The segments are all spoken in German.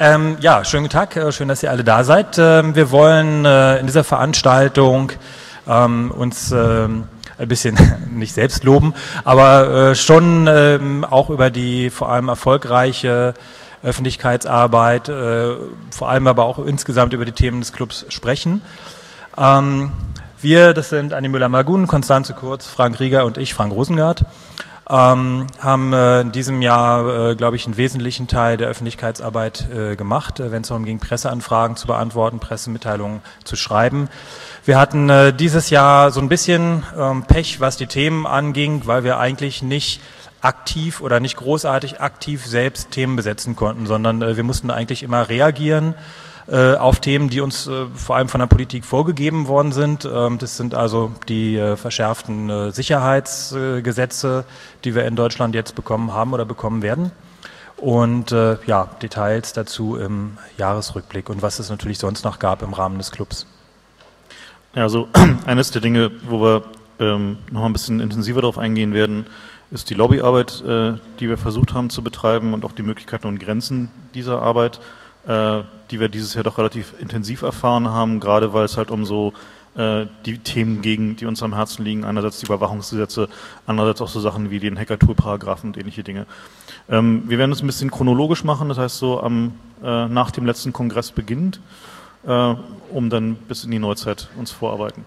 Ja, schönen guten Tag, schön, dass ihr alle da seid. Wir wollen in dieser Veranstaltung uns ein bisschen nicht selbst loben, aber schon auch über die vor allem erfolgreiche Öffentlichkeitsarbeit, vor allem aber auch insgesamt über die Themen des Clubs sprechen. Wir, das sind Anni Müller-Magun, Konstanze Kurz, Frank Rieger und ich, Frank Rosengart, haben in diesem Jahr, glaube ich, einen wesentlichen Teil der Öffentlichkeitsarbeit gemacht, wenn es darum ging, Presseanfragen zu beantworten, Pressemitteilungen zu schreiben. Wir hatten dieses Jahr so ein bisschen Pech, was die Themen anging, weil wir eigentlich nicht aktiv oder nicht großartig aktiv selbst Themen besetzen konnten, sondern wir mussten eigentlich immer reagieren auf Themen, die uns vor allem von der Politik vorgegeben worden sind. Das sind also die verschärften Sicherheitsgesetze, die wir in Deutschland jetzt bekommen haben oder bekommen werden. Und ja, Details dazu im Jahresrückblick und was es natürlich sonst noch gab im Rahmen des Clubs. Ja, also eines der Dinge, wo wir noch ein bisschen intensiver darauf eingehen werden, ist die Lobbyarbeit, die wir versucht haben zu betreiben und auch die Möglichkeiten und Grenzen dieser Arbeit, die wir dieses Jahr doch relativ intensiv erfahren haben, gerade weil es halt um so die Themen ging, die uns am Herzen liegen, einerseits die Überwachungsgesetze, andererseits auch so Sachen wie den Hacker-Tool-Paragraphen und ähnliche Dinge. Wir werden es ein bisschen chronologisch machen, das heißt so nach dem letzten Kongress beginnend, um dann bis in die Neuzeit uns vorarbeiten.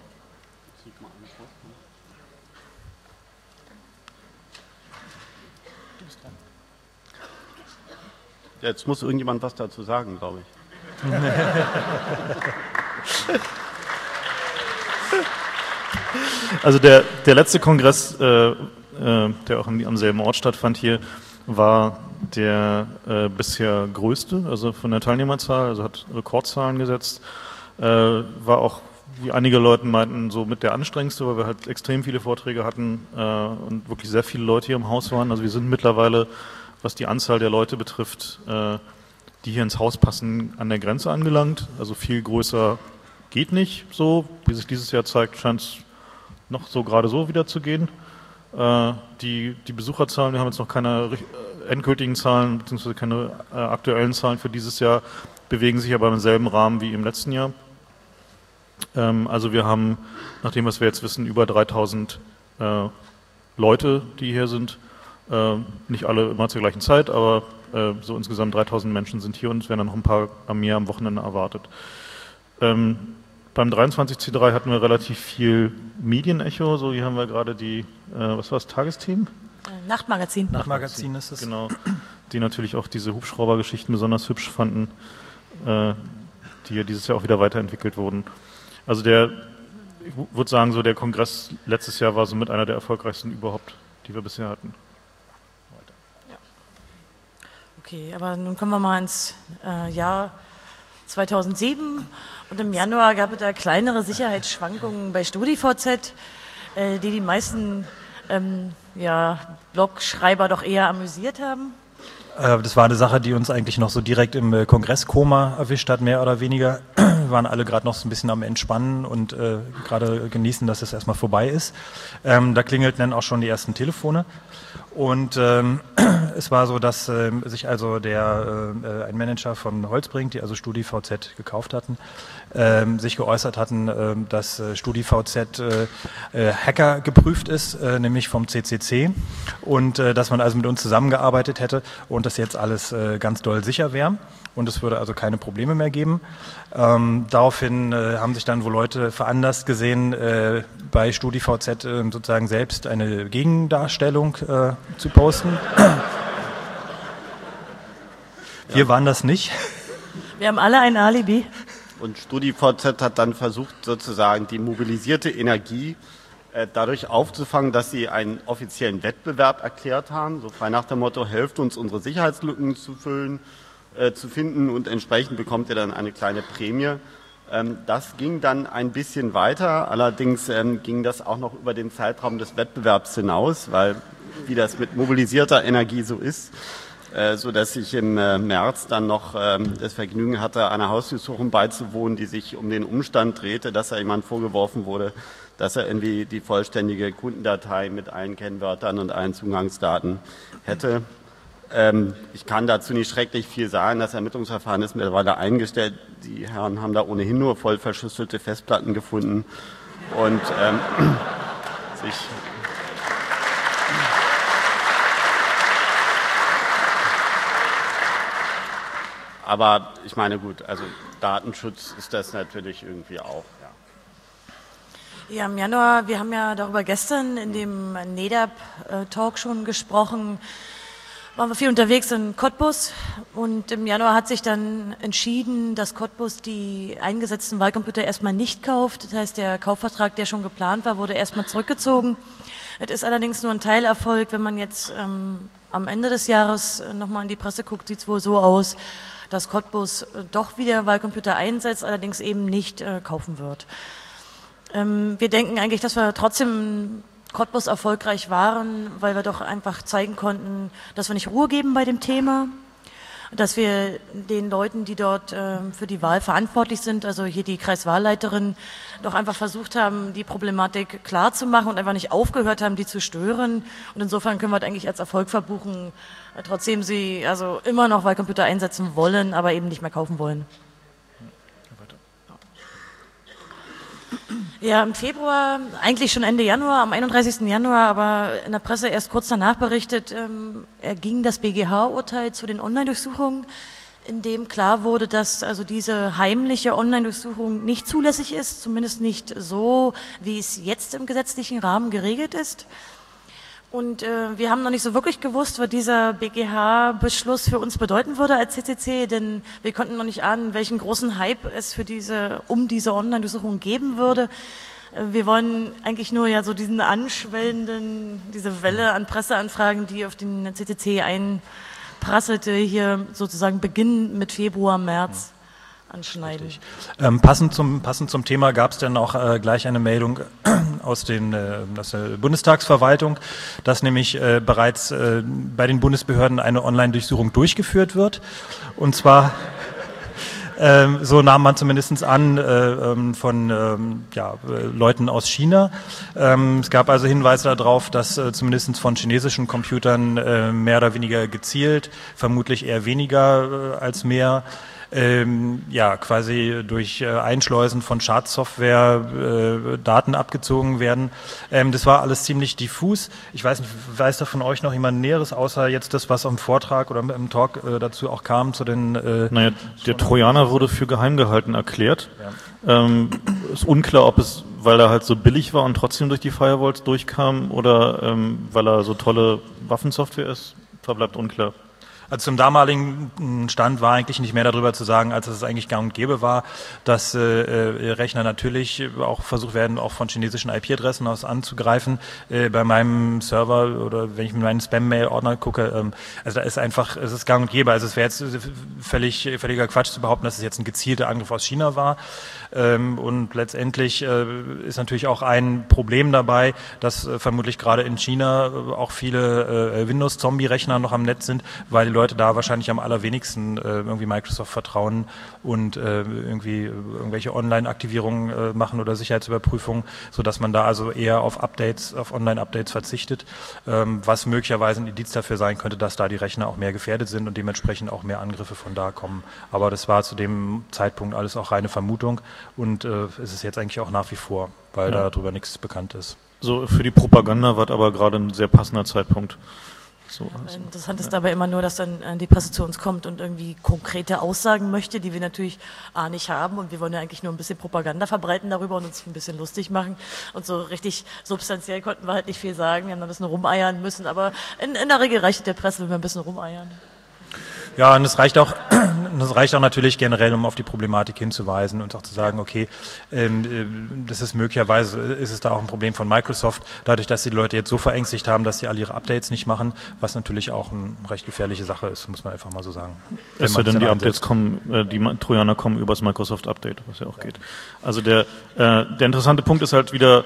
Jetzt muss irgendjemand was dazu sagen, glaube ich. Also der letzte Kongress, der auch am selben Ort stattfand hier, war der bisher größte, also von der Teilnehmerzahl, also hat Rekordzahlen gesetzt, war auch, wie einige Leute meinten, so mit der anstrengendste, weil wir halt extrem viele Vorträge hatten und wirklich sehr viele Leute hier im Haus waren. Also wir sind mittlerweile, was die Anzahl der Leute betrifft, die hier ins Haus passen, an der Grenze angelangt. Also viel größer geht nicht so. Wie sich dieses Jahr zeigt, scheint es noch so gerade so wieder zu gehen. Die Besucherzahlen, wir haben jetzt noch keine endgültigen Zahlen, beziehungsweise keine aktuellen Zahlen für dieses Jahr, bewegen sich aber im selben Rahmen wie im letzten Jahr. Also wir haben, nach dem, was wir jetzt wissen, über 3000 Leute, die hier sind. Nicht alle immer zur gleichen Zeit, aber so insgesamt 3000 Menschen sind hier und es werden dann noch ein paar mehr am Wochenende erwartet. Beim 23C3 hatten wir relativ viel Medienecho, so hier haben wir gerade die, was war das, Tagesthemen? Nachtmagazin. Nachtmagazin ist es. Genau, die natürlich auch diese Hubschraubergeschichten besonders hübsch fanden, die ja dieses Jahr auch wieder weiterentwickelt wurden. Also ich würde sagen, so der Kongress letztes Jahr war somit einer der erfolgreichsten überhaupt, die wir bisher hatten. Okay, aber nun kommen wir mal ins Jahr 2007 und im Januar gab es da kleinere Sicherheitsschwankungen bei StudiVZ, die meisten Blogschreiber doch eher amüsiert haben. Das war eine Sache, die uns eigentlich noch so direkt im Kongresskoma erwischt hat, mehr oder weniger. Wir waren alle gerade noch so ein bisschen am Entspannen und gerade genießen, dass es erstmal vorbei ist. Da klingelten dann auch schon die ersten Telefone. Und es war so, dass sich also ein Manager von Holzbrink, die also StudiVZ gekauft hatten, sich geäußert hatten, dass StudiVZ Hacker geprüft ist, nämlich vom CCC, und dass man also mit uns zusammengearbeitet hätte und dass jetzt alles ganz doll sicher wäre und es würde also keine Probleme mehr geben. Daraufhin haben sich dann wohl Leute veranlasst gesehen, bei StudiVZ sozusagen selbst eine Gegendarstellung zu posten. Wir waren das nicht. Wir haben alle ein Alibi. Und StudiVZ hat dann versucht, sozusagen die mobilisierte Energie dadurch aufzufangen, dass sie einen offiziellen Wettbewerb erklärt haben, so frei nach dem Motto, helft uns, unsere Sicherheitslücken zu finden und entsprechend bekommt ihr dann eine kleine Prämie. Das ging dann ein bisschen weiter, allerdings ging das auch noch über den Zeitraum des Wettbewerbs hinaus, weil wie das mit mobilisierter Energie so ist, so dass ich im März dann noch das Vergnügen hatte, einer Hausdurchsuchung beizuwohnen, die sich um den Umstand drehte, dass da jemand vorgeworfen wurde, dass er irgendwie die vollständige Kundendatei mit allen Kennwörtern und allen Zugangsdaten hätte. Ich kann dazu nicht schrecklich viel sagen. Das Ermittlungsverfahren ist mittlerweile eingestellt. Die Herren haben da ohnehin nur voll verschlüsselte Festplatten gefunden und sich... Aber ich meine, gut, also Datenschutz ist das natürlich irgendwie auch, ja. Ja, im Januar, wir haben ja darüber gestern in dem NEDAP-Talk schon gesprochen, waren wir viel unterwegs in Cottbus und im Januar hat sich dann entschieden, dass Cottbus die eingesetzten Wahlcomputer erstmal nicht kauft. Das heißt, der Kaufvertrag, der schon geplant war, wurde erstmal zurückgezogen. Es ist allerdings nur ein Teilerfolg. Wenn man jetzt am Ende des Jahres nochmal in die Presse guckt, sieht es wohl so aus, dass Cottbus doch wieder Wahlcomputer einsetzt, allerdings eben nicht kaufen wird. Wir denken eigentlich, dass wir trotzdem Cottbus erfolgreich waren, weil wir doch einfach zeigen konnten, dass wir nicht Ruhe geben bei dem Thema, dass wir den Leuten, die dort für die Wahl verantwortlich sind, also hier die Kreiswahlleiterin, doch einfach versucht haben, die Problematik klar zu machen und einfach nicht aufgehört haben, die zu stören. Und insofern können wir das eigentlich als Erfolg verbuchen, trotzdem sie also immer noch Wahlcomputer einsetzen wollen, aber eben nicht mehr kaufen wollen. Ja, im Februar, eigentlich schon Ende Januar, am 31. Januar, aber in der Presse erst kurz danach berichtet, erging das BGH-Urteil zu den Online-Durchsuchungen, in dem klar wurde, dass also diese heimliche Online-Durchsuchung nicht zulässig ist, zumindest nicht so, wie es jetzt im gesetzlichen Rahmen geregelt ist. Und wir haben noch nicht so wirklich gewusst, was dieser BGH-Beschluss für uns bedeuten würde als CCC, denn wir konnten noch nicht ahnen, welchen großen Hype es für diese Online-Durchsuchung geben würde. Wir wollen eigentlich nur ja so diesen anschwellenden, diese Welle an Presseanfragen, die auf den CCC einprasselte, hier sozusagen beginnen mit Februar, März. Anschneiden. Passend zum Thema gab es dann auch gleich eine Meldung aus der Bundestagsverwaltung, dass nämlich bereits bei den Bundesbehörden eine Online-Durchsuchung durchgeführt wird. Und zwar, so nahm man zumindest an, von Leuten aus China. Es gab also Hinweise darauf, dass zumindest von chinesischen Computern mehr oder weniger gezielt, vermutlich eher weniger als mehr, quasi durch Einschleusen von Schadsoftware Daten abgezogen werden. Das war alles ziemlich diffus. Ich weiß nicht, weiß da von euch noch jemand Näheres, außer jetzt das, was am Vortrag oder im Talk dazu auch kam zu den... der Trojaner wurde für geheim gehalten erklärt. Ja. Ist unklar, ob es, weil er halt so billig war und trotzdem durch die Firewalls durchkam oder weil er so tolle Waffensoftware ist, verbleibt unklar. Also zum damaligen Stand war eigentlich nicht mehr darüber zu sagen, als es eigentlich gang und gäbe war, dass Rechner natürlich auch versucht werden, auch von chinesischen IP-Adressen aus anzugreifen. Bei meinem Server oder wenn ich mit meinen Spam-Mail-Ordner gucke, also da ist einfach, es ist gang und gäbe. Also es wäre jetzt völliger Quatsch zu behaupten, dass es jetzt ein gezielter Angriff aus China war. Und letztendlich ist natürlich auch ein Problem dabei, dass vermutlich gerade in China auch viele Windows-Zombie-Rechner noch am Netz sind, weil die Leute da wahrscheinlich am allerwenigsten irgendwie Microsoft vertrauen und irgendwie irgendwelche Online-Aktivierungen machen oder Sicherheitsüberprüfungen, sodass man da also eher auf Online-Updates verzichtet, was möglicherweise ein Indiz dafür sein könnte, dass da die Rechner auch mehr gefährdet sind und dementsprechend auch mehr Angriffe von da kommen. Aber das war zu dem Zeitpunkt alles auch reine Vermutung und ist es jetzt eigentlich auch nach wie vor, weil darüber nichts bekannt ist. So, für die Propaganda war aber gerade ein sehr passender Zeitpunkt. So, also, interessant ist dabei immer nur, dass dann die Presse zu uns kommt und irgendwie konkrete Aussagen möchte, die wir natürlich nicht haben und wir wollen ja eigentlich nur ein bisschen Propaganda verbreiten darüber und uns ein bisschen lustig machen und so richtig substanziell konnten wir halt nicht viel sagen, wir haben da ein bisschen rumeiern müssen, aber in der Regel reicht der Presse, wenn wir ein bisschen rumeiern. Ja, und das reicht auch natürlich generell, um auf die Problematik hinzuweisen und auch zu sagen, okay, das ist möglicherweise, ist es da auch ein Problem von Microsoft, dadurch, dass die Leute jetzt so verängstigt haben, dass sie alle ihre Updates nicht machen, was natürlich auch eine recht gefährliche Sache ist, muss man einfach mal so sagen. Es sei denn, die Updates kommen, die Trojaner kommen übers Microsoft Update, was ja auch geht. Also der interessante Punkt ist halt wieder,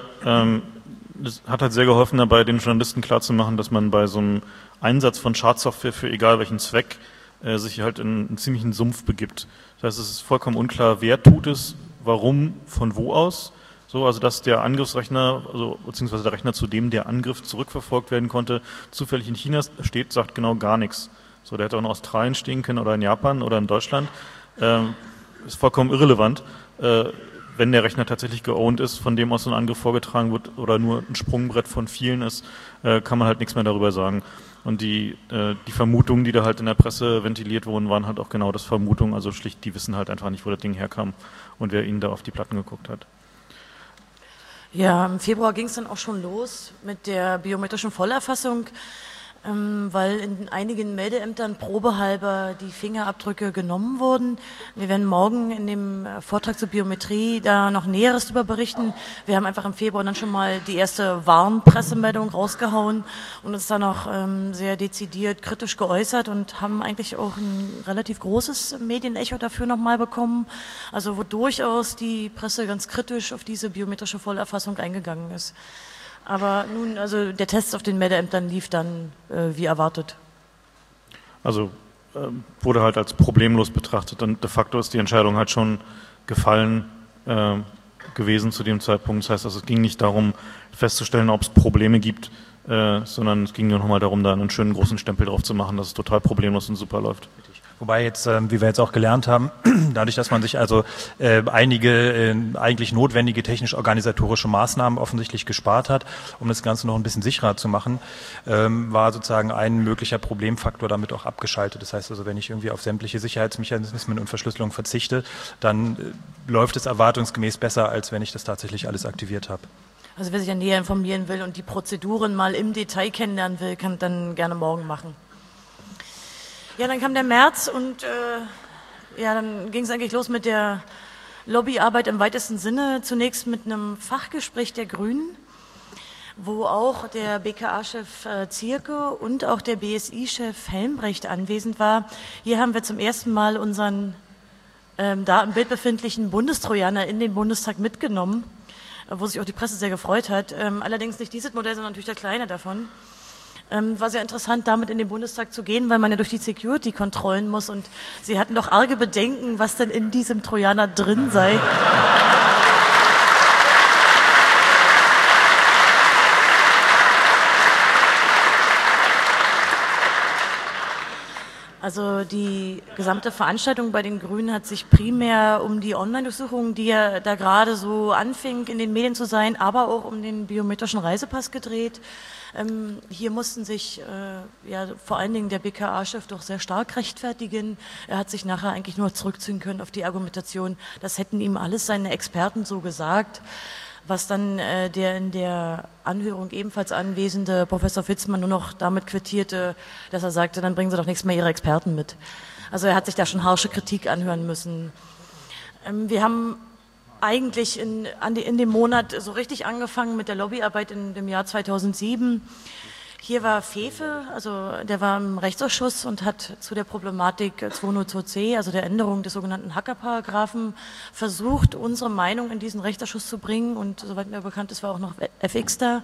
das hat halt sehr geholfen dabei, den Journalisten klarzumachen, dass man bei so einem Einsatz von Schadsoftware für egal welchen Zweck sich halt in einen ziemlichen Sumpf begibt. Das heißt, es ist vollkommen unklar, wer tut es, warum, von wo aus. So, also dass der Angriffsrechner, also beziehungsweise der Rechner, zu dem der Angriff zurückverfolgt werden konnte, zufällig in China steht, sagt genau gar nichts. So, der hätte auch in Australien stehen können oder in Japan oder in Deutschland. Ist vollkommen irrelevant. Wenn der Rechner tatsächlich geowned ist, von dem aus so ein Angriff vorgetragen wird oder nur ein Sprungbrett von vielen ist, kann man halt nichts mehr darüber sagen. Und die Vermutungen, die da halt in der Presse ventiliert wurden, waren halt auch genau das Vermutung. Also schlicht, die wissen halt einfach nicht, wo das Ding herkam und wer ihnen da auf die Platten geguckt hat. Ja, im Februar ging es dann auch schon los mit der biometrischen Vollerfassung, weil in einigen Meldeämtern probehalber die Fingerabdrücke genommen wurden. Wir werden morgen in dem Vortrag zur Biometrie da noch Näheres darüber berichten. Wir haben einfach im Februar dann schon mal die erste Warnpressemeldung rausgehauen und uns dann auch sehr dezidiert kritisch geäußert und haben eigentlich auch ein relativ großes Medienecho dafür nochmal bekommen. Also wo durchaus die Presse ganz kritisch auf diese biometrische Vollerfassung eingegangen ist. Aber nun, also der Test auf den Meldeämtern lief dann wie erwartet. Also wurde halt als problemlos betrachtet und de facto ist die Entscheidung halt schon gefallen gewesen zu dem Zeitpunkt. Das heißt, also, es ging nicht darum festzustellen, ob es Probleme gibt, sondern es ging nur nochmal darum, da einen schönen großen Stempel drauf zu machen, dass es total problemlos und super läuft. Wobei jetzt, wie wir jetzt auch gelernt haben, dadurch, dass man sich also einige eigentlich notwendige technisch-organisatorische Maßnahmen offensichtlich gespart hat, um das Ganze noch ein bisschen sicherer zu machen, war sozusagen ein möglicher Problemfaktor damit auch abgeschaltet. Das heißt also, wenn ich irgendwie auf sämtliche Sicherheitsmechanismen und Verschlüsselung verzichte, dann läuft es erwartungsgemäß besser, als wenn ich das tatsächlich alles aktiviert habe. Also wer sich ja näher informieren will und die Prozeduren mal im Detail kennenlernen will, kann dann gerne morgen machen. Ja, dann kam der März und dann ging es eigentlich los mit der Lobbyarbeit im weitesten Sinne. Zunächst mit einem Fachgespräch der Grünen, wo auch der BKA-Chef Zierke und auch der BSI-Chef Helmbrecht anwesend war. Hier haben wir zum ersten Mal unseren da im Bild befindlichen Bundestrojaner in den Bundestag mitgenommen, wo sich auch die Presse sehr gefreut hat. Allerdings nicht dieses Modell, sondern natürlich der kleine davon. War sehr interessant, damit in den Bundestag zu gehen, weil man ja durch die Security kontrollen muss und sie hatten doch arge Bedenken, was denn in diesem Trojaner drin sei. Also die gesamte Veranstaltung bei den Grünen hat sich primär um die Online-Durchsuchung, die ja da gerade so anfing, in den Medien zu sein, aber auch um den biometrischen Reisepass gedreht. Hier mussten sich vor allen Dingen der BKA-Chef doch sehr stark rechtfertigen. Er hat sich nachher eigentlich nur zurückziehen können auf die Argumentation, das hätten ihm alles seine Experten so gesagt. Was dann der in der Anhörung ebenfalls anwesende Professor Fitzmann nur noch damit quittierte, dass er sagte, dann bringen Sie doch nichts mehr Ihre Experten mit. Also er hat sich da schon harsche Kritik anhören müssen. Wir haben eigentlich in dem Monat so richtig angefangen mit der Lobbyarbeit in dem Jahr 2007. Hier war Fefe, also der war im Rechtsausschuss und hat zu der Problematik 202c, also der Änderung des sogenannten Hackerparagraphen, versucht, unsere Meinung in diesen Rechtsausschuss zu bringen und soweit mir bekannt ist, war auch noch FX da.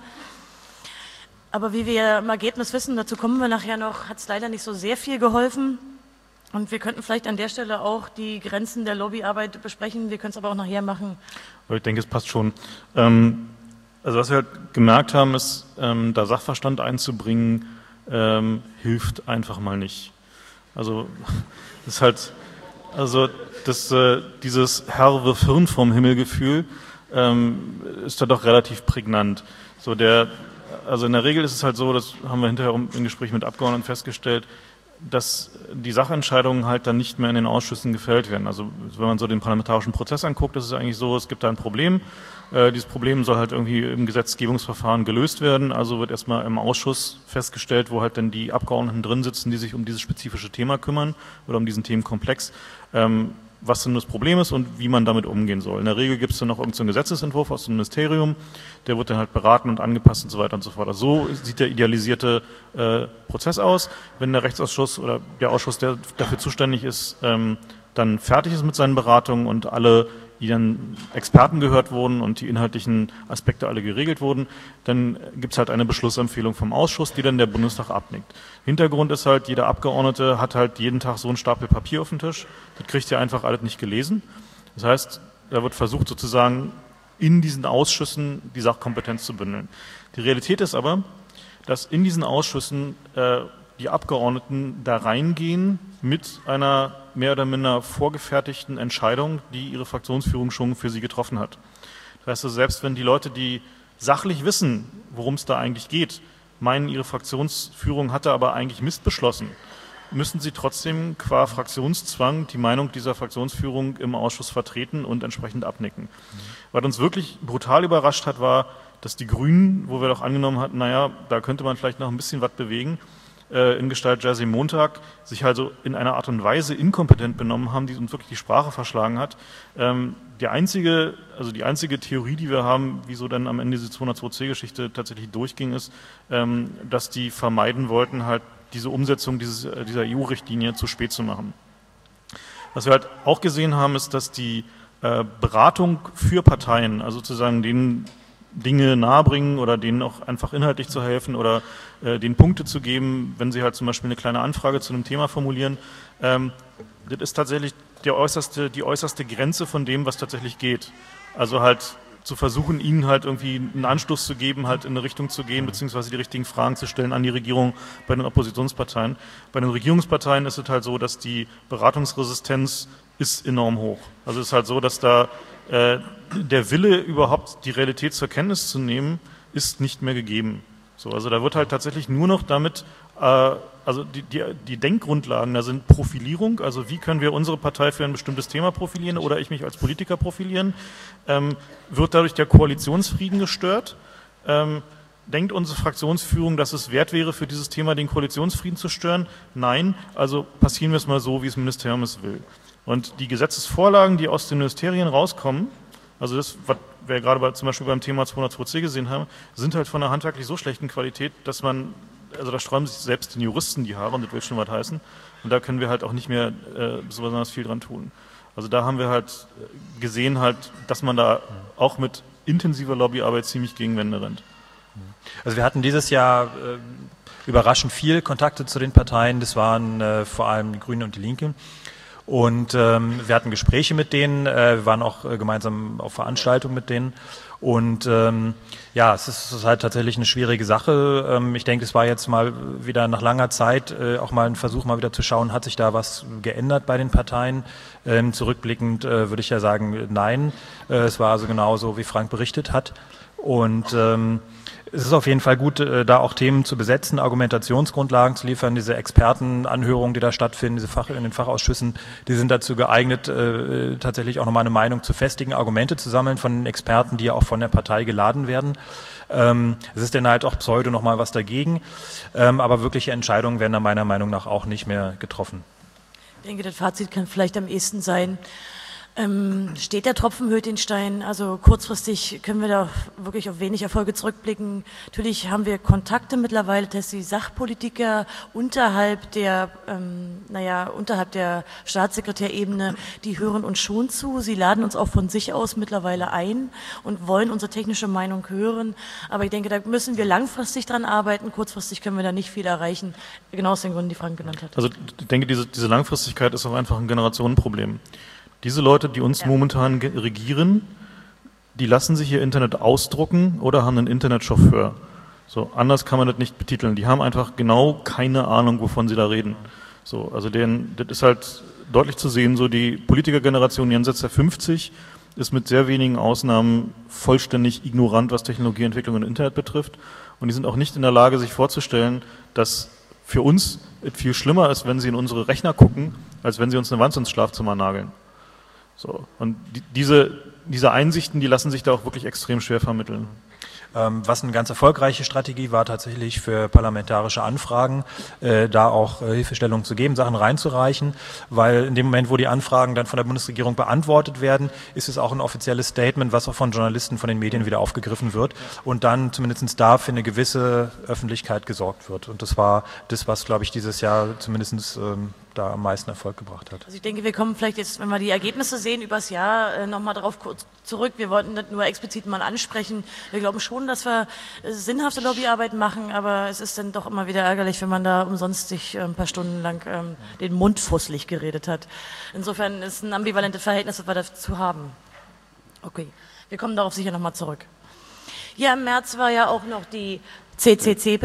Aber wie wir im Ergebnis wissen, dazu kommen wir nachher noch, hat es leider nicht so sehr viel geholfen. Und wir könnten vielleicht an der Stelle auch die Grenzen der Lobbyarbeit besprechen, wir können es aber auch nachher machen. Ich denke, es passt schon. Also was wir halt gemerkt haben, ist, da Sachverstand einzubringen, hilft einfach mal nicht. Also das ist halt, also dieses Herr wirf Hirn vom Himmel-Gefühl ist da doch relativ prägnant. Also in der Regel ist es halt so, das haben wir hinterher im Gespräch mit Abgeordneten festgestellt, dass die Sachentscheidungen halt dann nicht mehr in den Ausschüssen gefällt werden. Also wenn man so den parlamentarischen Prozess anguckt, ist es eigentlich so, es gibt da ein Problem. Dieses Problem soll halt irgendwie im Gesetzgebungsverfahren gelöst werden. Also wird erstmal im Ausschuss festgestellt, wo halt dann die Abgeordneten drin sitzen, die sich um dieses spezifische Thema kümmern oder um diesen Themenkomplex, was denn das Problem ist und wie man damit umgehen soll. In der Regel gibt es dann noch irgendeinen Gesetzesentwurf aus dem Ministerium, der wird dann halt beraten und angepasst und so weiter und so fort. Also so sieht der idealisierte Prozess aus. Wenn der Rechtsausschuss oder der Ausschuss, der dafür zuständig ist, dann fertig ist mit seinen Beratungen und alle, die dann Experten gehört wurden und die inhaltlichen Aspekte alle geregelt wurden, dann gibt es halt eine Beschlussempfehlung vom Ausschuss, die dann der Bundestag abnickt. Hintergrund ist halt, jeder Abgeordnete hat halt jeden Tag so einen Stapel Papier auf dem Tisch, das kriegt ihr einfach alles nicht gelesen. Das heißt, da wird versucht sozusagen in diesen Ausschüssen die Sachkompetenz zu bündeln. Die Realität ist aber, dass in diesen Ausschüssen die Abgeordneten da reingehen mit einer mehr oder minder vorgefertigten Entscheidung, die ihre Fraktionsführung schon für sie getroffen hat. Das heißt, also selbst wenn die Leute, die sachlich wissen, worum es da eigentlich geht, meinen, ihre Fraktionsführung hatte aber eigentlich Mist beschlossen, müssen sie trotzdem qua Fraktionszwang die Meinung dieser Fraktionsführung im Ausschuss vertreten und entsprechend abnicken. Was uns wirklich brutal überrascht hat, war, dass die Grünen, wo wir doch angenommen hatten, naja, da könnte man vielleicht noch ein bisschen was bewegen, in Gestalt Jerzy Montag, sich also in einer Art und Weise inkompetent benommen haben, die uns wirklich die Sprache verschlagen hat. Die einzige Theorie, die wir haben, wieso dann am Ende diese 202c-Geschichte tatsächlich durchging, ist, dass die vermeiden wollten, halt diese Umsetzung dieser EU-Richtlinie zu spät zu machen. Was wir halt auch gesehen haben, ist, dass die Beratung für Parteien, also sozusagen denen Dinge nahebringen oder denen auch einfach inhaltlich zu helfen oder denen Punkte zu geben, wenn sie halt zum Beispiel eine kleine Anfrage zu einem Thema formulieren. Das ist tatsächlich die äußerste Grenze von dem, was tatsächlich geht. Also halt zu versuchen, ihnen halt irgendwie einen Anstoß zu geben, halt in eine Richtung zu gehen, beziehungsweise die richtigen Fragen zu stellen an die Regierung bei den Oppositionsparteien. Bei den Regierungsparteien ist es halt so, dass die Beratungsresistenz ist enorm hoch. Also es ist halt so, dass da der Wille, überhaupt die Realität zur Kenntnis zu nehmen, ist nicht mehr gegeben. So, also da wird halt tatsächlich nur noch damit, also die Denkgrundlagen, da sind Profilierung, also wie können wir unsere Partei für ein bestimmtes Thema profilieren oder ich mich als Politiker profilieren, wird dadurch der Koalitionsfrieden gestört. Denkt unsere Fraktionsführung, dass es wert wäre, für dieses Thema den Koalitionsfrieden zu stören? Nein, also passieren wir es mal so, wie das Ministerium es will. Und die Gesetzesvorlagen, die aus den Ministerien rauskommen, also das, was wir gerade zum Beispiel beim Thema 202c gesehen haben, sind halt von der handwerklich so schlechten Qualität, dass also da sträuben sich selbst den Juristen die Haare und das will schon was heißen. Und da können wir halt auch nicht mehr so besonders viel dran tun. Also da haben wir halt gesehen halt, dass man da auch mit intensiver Lobbyarbeit ziemlich gegen Wände rennt. Also wir hatten dieses Jahr überraschend viel Kontakte zu den Parteien. Das waren vor allem die Grünen und die Linke. Und wir hatten Gespräche mit denen, wir waren auch gemeinsam auf Veranstaltungen mit denen. Und ja, es ist halt tatsächlich eine schwierige Sache. Ich denke, es war jetzt mal wieder nach langer Zeit auch mal ein Versuch, mal wieder zu schauen, hat sich da was geändert bei den Parteien? Zurückblickend würde ich ja sagen, nein. Es war also genauso, wie Frank berichtet hat. Und es ist auf jeden Fall gut, da auch Themen zu besetzen, Argumentationsgrundlagen zu liefern. Diese Expertenanhörungen, die da stattfinden, in den Fachausschüssen, die sind dazu geeignet, tatsächlich auch nochmal eine Meinung zu festigen, Argumente zu sammeln von den Experten, die ja auch von der Partei geladen werden. Es ist dann halt auch pseudo nochmal was dagegen, aber wirkliche Entscheidungen werden da meiner Meinung nach auch nicht mehr getroffen. Ich denke, das Fazit kann vielleicht am ehesten sein, steht der Tropfen höhlt den Stein. Also kurzfristig können wir da wirklich auf wenig Erfolge zurückblicken. Natürlich haben wir Kontakte mittlerweile, dass die Sachpolitiker unterhalb der Staatssekretärebene, die hören uns schon zu. Sie laden uns auch von sich aus mittlerweile ein und wollen unsere technische Meinung hören. Aber ich denke, da müssen wir langfristig dran arbeiten. Kurzfristig können wir da nicht viel erreichen. Genau aus den Gründen, die Frank genannt hat. Also ich denke, diese Langfristigkeit ist auch einfach ein Generationenproblem. Diese Leute, die uns momentan regieren, die lassen sich ihr Internet ausdrucken oder haben einen Internetchauffeur. So, anders kann man das nicht betiteln. Die haben einfach genau keine Ahnung, wovon sie da reden. So, also das ist halt deutlich zu sehen, so die Politikergeneration jenseits der 50 ist mit sehr wenigen Ausnahmen vollständig ignorant, was Technologieentwicklung und Internet betrifft. Und die sind auch nicht in der Lage, sich vorzustellen, dass für uns es viel schlimmer ist, wenn sie in unsere Rechner gucken, als wenn sie uns eine Wand ins Schlafzimmer nageln. So, und diese Einsichten, die lassen sich da auch wirklich extrem schwer vermitteln. Was eine ganz erfolgreiche Strategie war tatsächlich für parlamentarische Anfragen, da auch Hilfestellung zu geben, Sachen reinzureichen, weil in dem Moment, wo die Anfragen dann von der Bundesregierung beantwortet werden, ist es auch ein offizielles Statement, was auch von Journalisten, von den Medien wieder aufgegriffen wird und dann zumindest da für eine gewisse Öffentlichkeit gesorgt wird. Und das war das, was, glaube ich, dieses Jahr zumindest da am meisten Erfolg gebracht hat. Also ich denke, wir kommen vielleicht jetzt, wenn wir die Ergebnisse sehen, übers Jahr nochmal darauf kurz zurück. Wir wollten das nur explizit mal ansprechen. Wir glauben schon, dass wir sinnhafte Lobbyarbeit machen, aber es ist dann doch immer wieder ärgerlich, wenn man da umsonst sich ein paar Stunden lang den Mund fusselig geredet hat. Insofern ist ein ambivalentes Verhältnis, das wir dazu haben. Okay, wir kommen darauf sicher nochmal zurück. Ja, im März war ja auch noch die CCCBIT.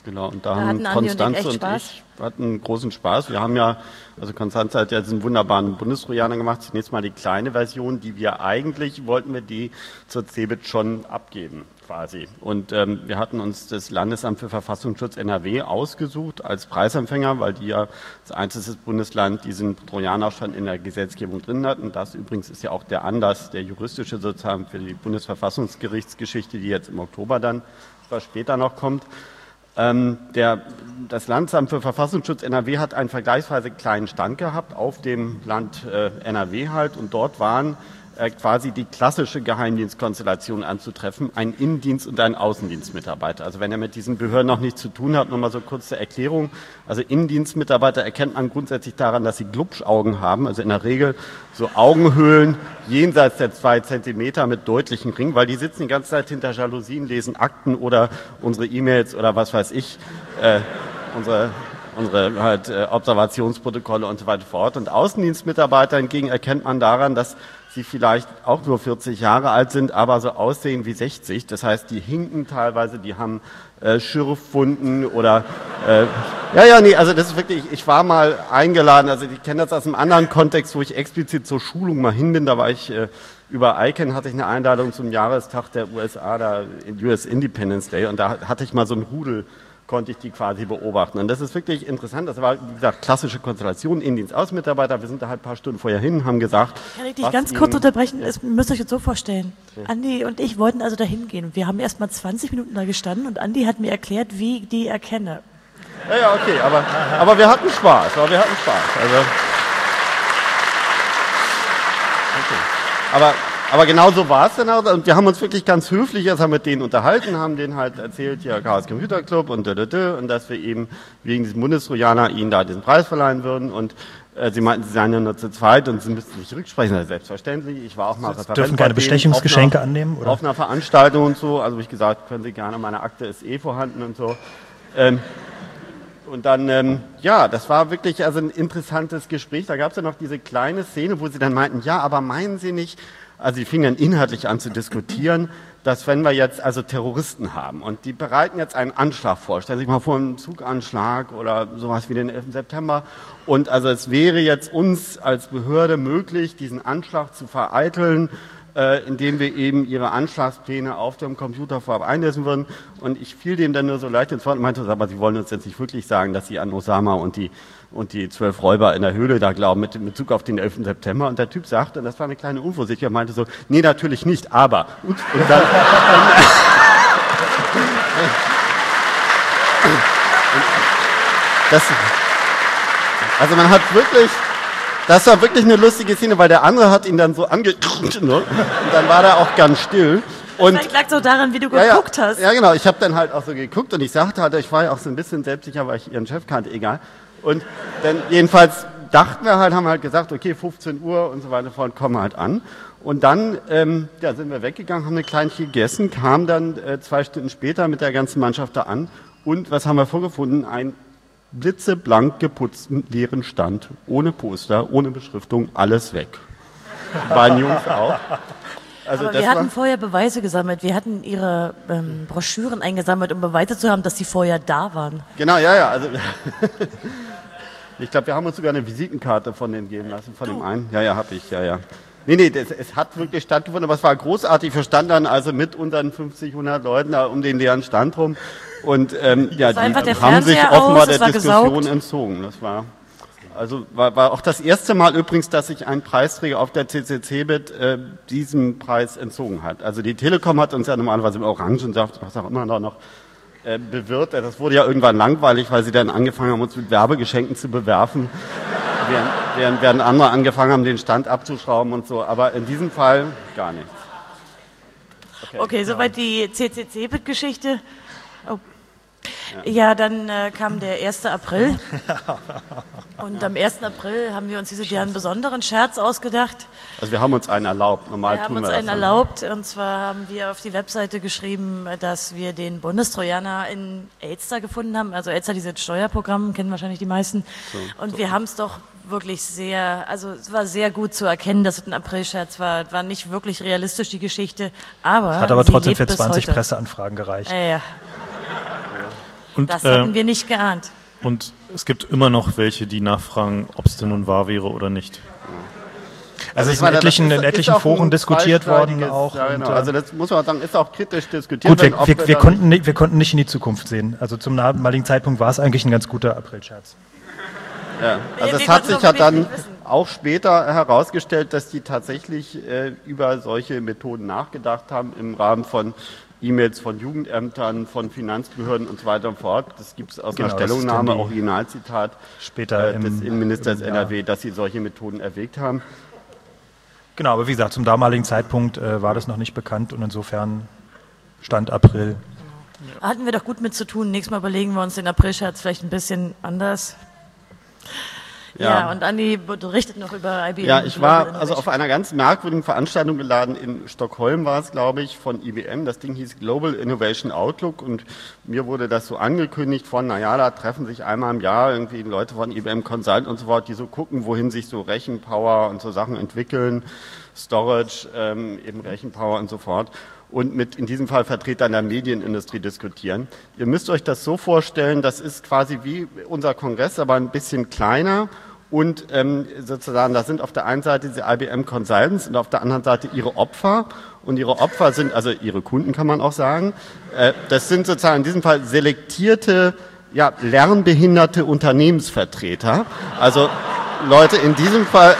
Genau, und da haben Konstanze und ich hatten großen Spaß. Wir haben ja, also Konstanze hat ja diesen wunderbaren Bundestrojaner gemacht, zunächst mal die kleine Version, die wir eigentlich, wollten wir die zur CeBIT schon abgeben, quasi. Und wir hatten uns das Landesamt für Verfassungsschutz NRW ausgesucht als Preisempfänger, weil die ja als einziges Bundesland diesen Trojaner schon in der Gesetzgebung drin hatten. Das übrigens ist ja auch der Anlass, der juristische sozusagen für die Bundesverfassungsgerichtsgeschichte, die jetzt im Oktober dann, was später noch kommt. Das Landesamt für Verfassungsschutz NRW hat einen vergleichsweise kleinen Stand gehabt auf dem Land NRW halt und dort waren quasi die klassische Geheimdienstkonstellation anzutreffen, ein Innendienst- und ein Außendienstmitarbeiter. Also wenn er mit diesen Behörden noch nichts zu tun hat, nochmal so kurz zur Erklärung. Also Innendienstmitarbeiter erkennt man grundsätzlich daran, dass sie Glubschaugen haben, also in der Regel so Augenhöhlen jenseits der 2 Zentimeter mit deutlichen Ringen, weil die sitzen die ganze Zeit hinter Jalousien, lesen Akten oder unsere E-Mails oder was weiß ich, unsere halt Observationsprotokolle und so weiter vor Ort. Und Außendienstmitarbeiter hingegen erkennt man daran, dass sie vielleicht auch nur 40 Jahre alt sind, aber so aussehen wie 60. Das heißt, die hinken teilweise, die haben Schürfwunden oder also das ist wirklich, ich war mal eingeladen, also ich kenne das aus einem anderen Kontext, wo ich explizit zur Schulung mal hin bin, da war ich über ICANN hatte ich eine Einladung zum Jahrestag der USA, da US Independence Day und da hatte ich mal so einen Rudel, konnte ich die quasi beobachten. Und das ist wirklich interessant. Das war, wie gesagt, klassische Konstellation, Innendienst-Außenmitarbeiter. Wir sind da halt ein paar Stunden vorher hin, haben gesagt... Kann ich dich ganz kurz unterbrechen? Ihr müsst euch jetzt so vorstellen. Ja. Andi und ich wollten also da hingehen. Wir haben erst mal 20 Minuten da gestanden und Andi hat mir erklärt, wie ich die erkenne. Ja, okay, aber wir hatten Spaß. Also, okay. Aber genau so war es dann auch. Und wir haben uns wirklich ganz höflich erst mit denen unterhalten, haben denen halt erzählt, ja, Chaos Computer Club und dass wir eben wegen diesem Bundestrojaner ihnen da diesen Preis verleihen würden. Und sie meinten, sie seien ja nur zu zweit und sie müssten sich rücksprechen. Also selbstverständlich. Ich war auch mal Referent. Dürfen keine Bestechungsgeschenke annehmen? Oder? Auf einer Veranstaltung und so. Also, wie ich gesagt, können Sie gerne, meine Akte ist vorhanden und so. Und dann, das war wirklich also ein interessantes Gespräch. Da gab es ja noch diese kleine Szene, wo sie dann meinten, ja, aber meinen Sie nicht, also sie fingen dann inhaltlich an zu diskutieren, dass wenn wir jetzt also Terroristen haben und die bereiten jetzt einen Anschlag vor, stellen Sie sich mal vor, einen Zuganschlag oder sowas wie den 11. September und also es wäre jetzt uns als Behörde möglich, diesen Anschlag zu vereiteln, indem wir eben ihre Anschlagspläne auf dem Computer vorab einlesen würden. Und ich fiel dem dann nur so leicht ins Wort und meinte, aber Sie wollen uns jetzt nicht wirklich sagen, dass Sie an Osama und die 12 Räuber in der Höhle da glauben mit Bezug auf den 11. September. Und der Typ sagte, und das war eine kleine Unvorsicht, er meinte so, nee, natürlich nicht, aber. Und dann, also man hat wirklich... Das war wirklich eine lustige Szene, weil der andere hat ihn dann so angeguckt, ne? Und dann war der auch ganz still. Und vielleicht lag so daran, wie du geguckt hast. Ja, genau. Ich habe dann halt auch so geguckt und ich sagte halt, ich war ja auch so ein bisschen selbstsicher, weil ich ihren Chef kannte, egal. Und dann jedenfalls dachten wir halt, haben halt gesagt, okay, 15 Uhr und so weiter fort, kommen wir halt an. Und dann sind wir weggegangen, haben eine Kleinigkeit gegessen, kamen dann 2 Stunden später mit der ganzen Mannschaft da an. Und was haben wir vorgefunden? Ein blitzeblank geputzten leeren Stand, ohne Poster, ohne Beschriftung, alles weg. Bei den Jungs auch. Also wir hatten vorher Beweise gesammelt. Wir hatten ihre Broschüren eingesammelt, um Beweise zu haben, dass sie vorher da waren. Genau, ja. Also ich glaube, wir haben uns sogar eine Visitenkarte von denen geben lassen, von dem einen. Ja, habe ich, ja. Nee, es hat wirklich stattgefunden, aber es war großartig. Wir standen dann also mit unseren 50, 100 Leuten da um den leeren Stand rum. Und die haben sich offenbar der Diskussion entzogen. Das war auch das erste Mal übrigens, dass sich ein Preisträger auf der CCC-Bit diesem Preis entzogen hat. Also die Telekom hat uns ja normalerweise im Orangensaft, was auch immer da noch bewirrt. Das wurde ja irgendwann langweilig, weil sie dann angefangen haben, uns mit Werbegeschenken zu bewerfen, während andere angefangen haben, den Stand abzuschrauben und so. Aber in diesem Fall gar nichts. Okay, soweit die CCC-Bit-Geschichte. Oh. Ja, dann kam der 1. April und am 1. April haben wir uns einen besonderen Scherz ausgedacht. Also wir haben uns einen erlaubt, normal tun wir das. Wir haben uns einen erlaubt und zwar haben wir auf die Webseite geschrieben, dass wir den Bundestrojaner in Elster gefunden haben. Also Elster, dieses Steuerprogramm, kennen wahrscheinlich die meisten. Und wir haben es doch wirklich es war sehr gut zu erkennen, dass es ein April-Scherz war. War nicht wirklich realistisch, die Geschichte, aber hat aber trotzdem für 20 Presseanfragen gereicht. Ja. Und, das hatten wir nicht geahnt. Und es gibt immer noch welche, die nachfragen, ob es denn nun wahr wäre oder nicht. Also es ist in etlichen Foren diskutiert worden auch. Ja, genau. Also das muss man sagen, ist auch kritisch diskutiert. Gut, wir konnten nicht in die Zukunft sehen. Also zum damaligen Zeitpunkt war es eigentlich ein ganz guter Aprilscherz. Ja, also es hat sich ja dann auch später herausgestellt, dass die tatsächlich über solche Methoden nachgedacht haben im Rahmen von E-Mails von Jugendämtern, von Finanzbehörden und so weiter und fort. Das gibt es aus einer Stellungnahme, Originalzitat später des Innenministers NRW, dass sie solche Methoden erwägt haben. Genau, aber wie gesagt, zum damaligen Zeitpunkt war das noch nicht bekannt und insofern stand April. Hatten wir doch gut mit zu tun. Nächstes Mal überlegen wir uns den Aprilscherz vielleicht ein bisschen anders. Ja, und Andi berichtet noch über IBM. Ja, ich war also auf einer ganz merkwürdigen Veranstaltung geladen. In Stockholm war es, glaube ich, von IBM. Das Ding hieß Global Innovation Outlook und mir wurde das so angekündigt von, naja, da treffen sich einmal im Jahr irgendwie Leute von IBM Consult und so fort, die so gucken, wohin sich so Rechenpower und so Sachen entwickeln, Storage, eben Rechenpower und so fort. Und mit in diesem Fall Vertretern der Medienindustrie diskutieren. Ihr müsst euch das so vorstellen, das ist quasi wie unser Kongress, aber ein bisschen kleiner und sozusagen, da sind auf der einen Seite diese IBM Consultants und auf der anderen Seite ihre Opfer und ihre Opfer sind, also ihre Kunden kann man auch sagen, das sind sozusagen in diesem Fall selektierte, ja, lernbehinderte Unternehmensvertreter, also Leute in diesem Fall...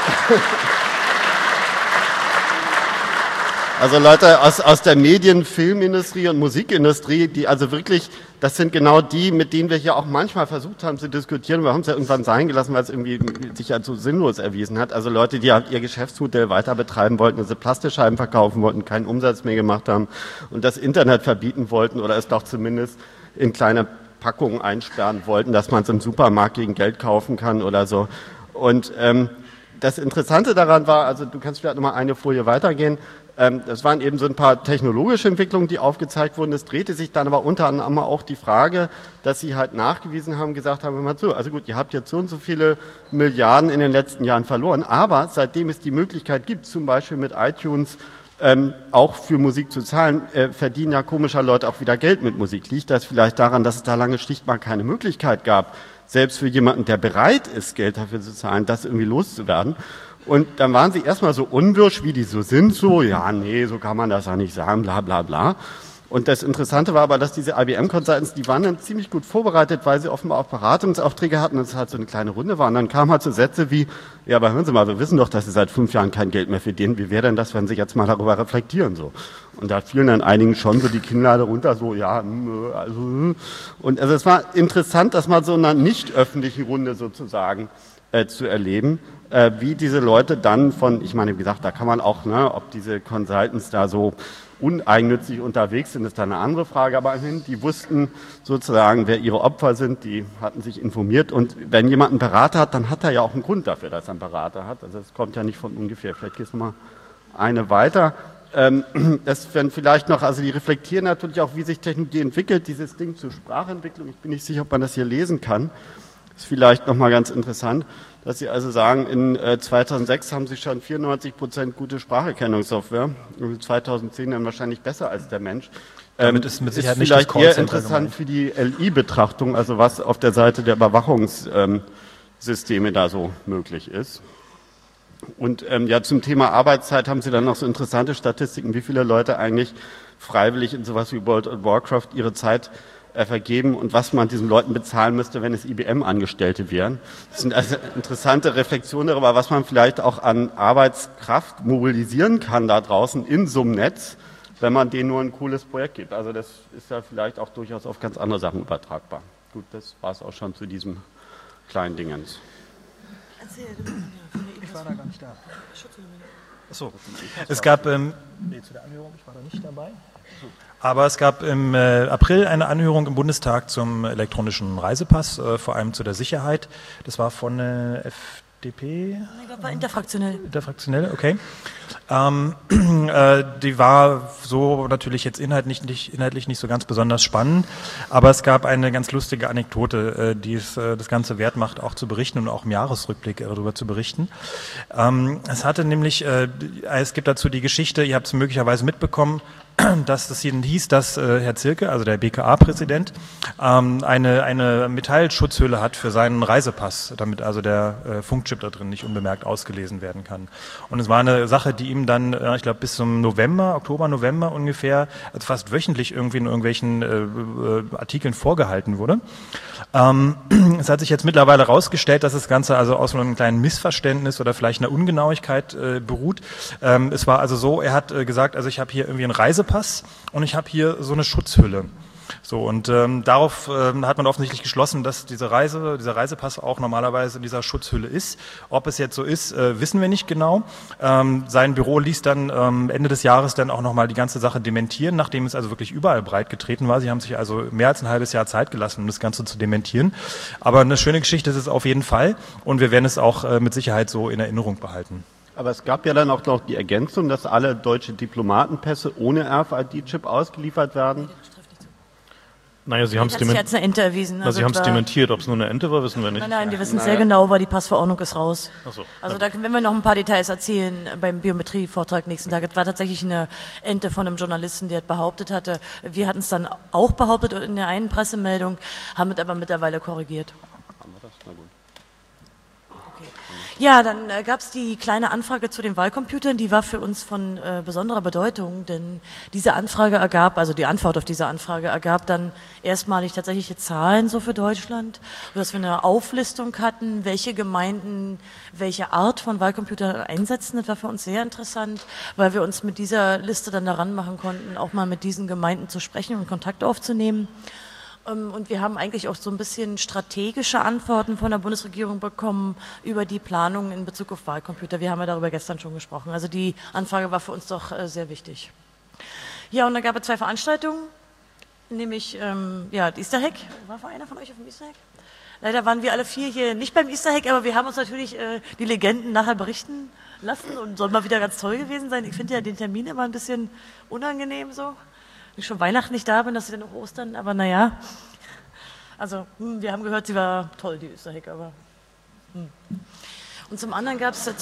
Also Leute aus der Medien-, Filmindustrie und Musikindustrie, die also wirklich, das sind genau die, mit denen wir hier auch manchmal versucht haben zu diskutieren. Wir haben es ja irgendwann sein gelassen, weil es irgendwie sich ja so sinnlos erwiesen hat. Also Leute, die ihr Geschäftsmodell weiter betreiben wollten, also Plastikscheiben verkaufen wollten, keinen Umsatz mehr gemacht haben und das Internet verbieten wollten oder es doch zumindest in kleine Packungen einsperren wollten, dass man es im Supermarkt gegen Geld kaufen kann oder so. Und das Interessante daran war, also du kannst vielleicht nochmal eine Folie weitergehen, das waren eben so ein paar technologische Entwicklungen, die aufgezeigt wurden. Es drehte sich dann aber unter anderem auch die Frage, dass sie halt nachgewiesen haben, gesagt haben, immer so, also gut, ihr habt jetzt so und so viele Milliarden in den letzten Jahren verloren, aber seitdem es die Möglichkeit gibt, zum Beispiel mit iTunes auch für Musik zu zahlen, verdienen ja komischer Leute auch wieder Geld mit Musik. Liegt das vielleicht daran, dass es da lange schlicht mal keine Möglichkeit gab, selbst für jemanden, der bereit ist, Geld dafür zu zahlen, das irgendwie loszuwerden? Und dann waren sie erstmal so unwirsch, wie die so sind, so, ja, nee, so kann man das ja nicht sagen, bla bla bla. Und das Interessante war aber, dass diese IBM-Consultants, die waren dann ziemlich gut vorbereitet, weil sie offenbar auch Beratungsaufträge hatten und es halt so eine kleine Runde war. Und dann kamen halt so Sätze wie, ja, aber hören Sie mal, wir wissen doch, dass Sie seit 5 Jahren kein Geld mehr verdienen. Wie wäre denn das, wenn Sie jetzt mal darüber reflektieren, so? Und da fielen dann einigen schon so die Kinnlade runter, so, ja, also, und also es war interessant, das mal so in einer nicht öffentlichen Runde sozusagen zu erleben, wie diese Leute dann von, ich meine, wie gesagt, da kann man auch, ne, ob diese Consultants da so uneigennützig unterwegs sind, ist da eine andere Frage, aber immerhin, die wussten sozusagen, wer ihre Opfer sind, die hatten sich informiert und wenn jemand einen Berater hat, dann hat er ja auch einen Grund dafür, dass er einen Berater hat, also das kommt ja nicht von ungefähr, vielleicht gehst du mal eine weiter. Das werden vielleicht noch, also die reflektieren natürlich auch, wie sich Technologie entwickelt, dieses Ding zur Sprachentwicklung, ich bin nicht sicher, ob man das hier lesen kann, ist vielleicht nochmal ganz interessant, dass Sie also sagen, in 2006 haben Sie schon 94% gute Spracherkennungssoftware, 2010 dann wahrscheinlich besser als der Mensch. Damit ist mit Sicherheit nicht vielleicht das eher interessant für die LI-Betrachtung, also was auf der Seite der Überwachungssysteme da so möglich ist. Und ja, zum Thema Arbeitszeit haben Sie dann noch so interessante Statistiken, wie viele Leute eigentlich freiwillig in sowas wie World of Warcraft ihre Zeit vergeben und was man diesen Leuten bezahlen müsste, wenn es IBM-Angestellte wären. Das sind also interessante Reflexionen darüber, was man vielleicht auch an Arbeitskraft mobilisieren kann da draußen in so einem Netz, wenn man denen nur ein cooles Projekt gibt. Also das ist ja vielleicht auch durchaus auf ganz andere Sachen übertragbar. Gut, das war es auch schon zu diesem kleinen Dingens. Ich war da gar nicht da. Achso. Es gab, nee, zu der Anhörung, ich war da nicht dabei. Aber es gab im April eine Anhörung im Bundestag zum elektronischen Reisepass, vor allem zu der Sicherheit. Das war von FDP? Ich glaube, war interfraktionell. Interfraktionell, okay. Die war so natürlich jetzt inhaltlich nicht so ganz besonders spannend, aber es gab eine ganz lustige Anekdote, die es das Ganze wert macht, auch zu berichten und auch im Jahresrückblick darüber zu berichten. Es hatte nämlich, es gibt dazu die Geschichte, ihr habt es möglicherweise mitbekommen, dass es hieß, dass Herr Zierke, also der BKA-Präsident, eine Metallschutzhülle hat für seinen Reisepass, damit also der Funkchip da drin nicht unbemerkt ausgelesen werden kann. Und es war eine Sache, die ihm dann, ich glaube bis zum Oktober, November ungefähr, also fast wöchentlich irgendwie in irgendwelchen Artikeln vorgehalten wurde. Es hat sich jetzt mittlerweile herausgestellt, dass das Ganze also aus einem kleinen Missverständnis oder vielleicht einer Ungenauigkeit beruht. Es war also so, er hat gesagt, also ich habe hier irgendwie einen Reisepass und ich habe hier so eine Schutzhülle. So, und darauf hat man offensichtlich geschlossen, dass dieser Reisepass auch normalerweise in dieser Schutzhülle ist. Ob es jetzt so ist, wissen wir nicht genau. Sein Büro ließ dann Ende des Jahres dann auch nochmal die ganze Sache dementieren, nachdem es also wirklich überall breit getreten war. Sie haben sich also mehr als ein halbes Jahr Zeit gelassen, um das Ganze zu dementieren. Aber eine schöne Geschichte ist es auf jeden Fall und wir werden es auch mit Sicherheit so in Erinnerung behalten. Aber es gab ja dann auch noch die Ergänzung, dass alle deutsche Diplomatenpässe ohne RFID-Chip ausgeliefert werden. Naja, Sie haben es dementiert. Ob es nur eine Ente war, wissen wir nicht. Nein, die wissen sehr genau, weil die Passverordnung ist raus. Ach so. Also da können wir noch ein paar Details erzählen beim Biometrie-Vortrag nächsten Tag. Es war tatsächlich eine Ente von einem Journalisten, der behauptet hatte, wir hatten es dann auch behauptet in der einen Pressemeldung, haben es aber mittlerweile korrigiert. Ja, dann gab es die kleine Anfrage zu den Wahlcomputern, die war für uns von besonderer Bedeutung, denn diese Anfrage ergab, also die Antwort auf diese Anfrage ergab dann erstmalig tatsächliche Zahlen so für Deutschland, sodass wir eine Auflistung hatten, welche Gemeinden welche Art von Wahlcomputer einsetzen. Das war für uns sehr interessant, weil wir uns mit dieser Liste dann daran machen konnten, auch mal mit diesen Gemeinden zu sprechen und Kontakt aufzunehmen. Und wir haben eigentlich auch so ein bisschen strategische Antworten von der Bundesregierung bekommen über die Planung in Bezug auf Wahlcomputer. Wir haben ja darüber gestern schon gesprochen. Also die Anfrage war für uns doch sehr wichtig. Ja, und dann gab es 2 Veranstaltungen, nämlich das Easter Hack. War einer von euch auf dem Easter Hack? Leider waren wir alle 4 hier nicht beim Easter Hack, aber wir haben uns natürlich die Legenden nachher berichten lassen und soll mal wieder ganz toll gewesen sein. Ich finde ja den Termin immer ein bisschen unangenehm so. Wenn ich schon Weihnachten nicht da bin, dass sie dann noch Ostern, aber naja. Also, wir haben gehört, sie war toll, die Österreich, aber. Und zum anderen gab es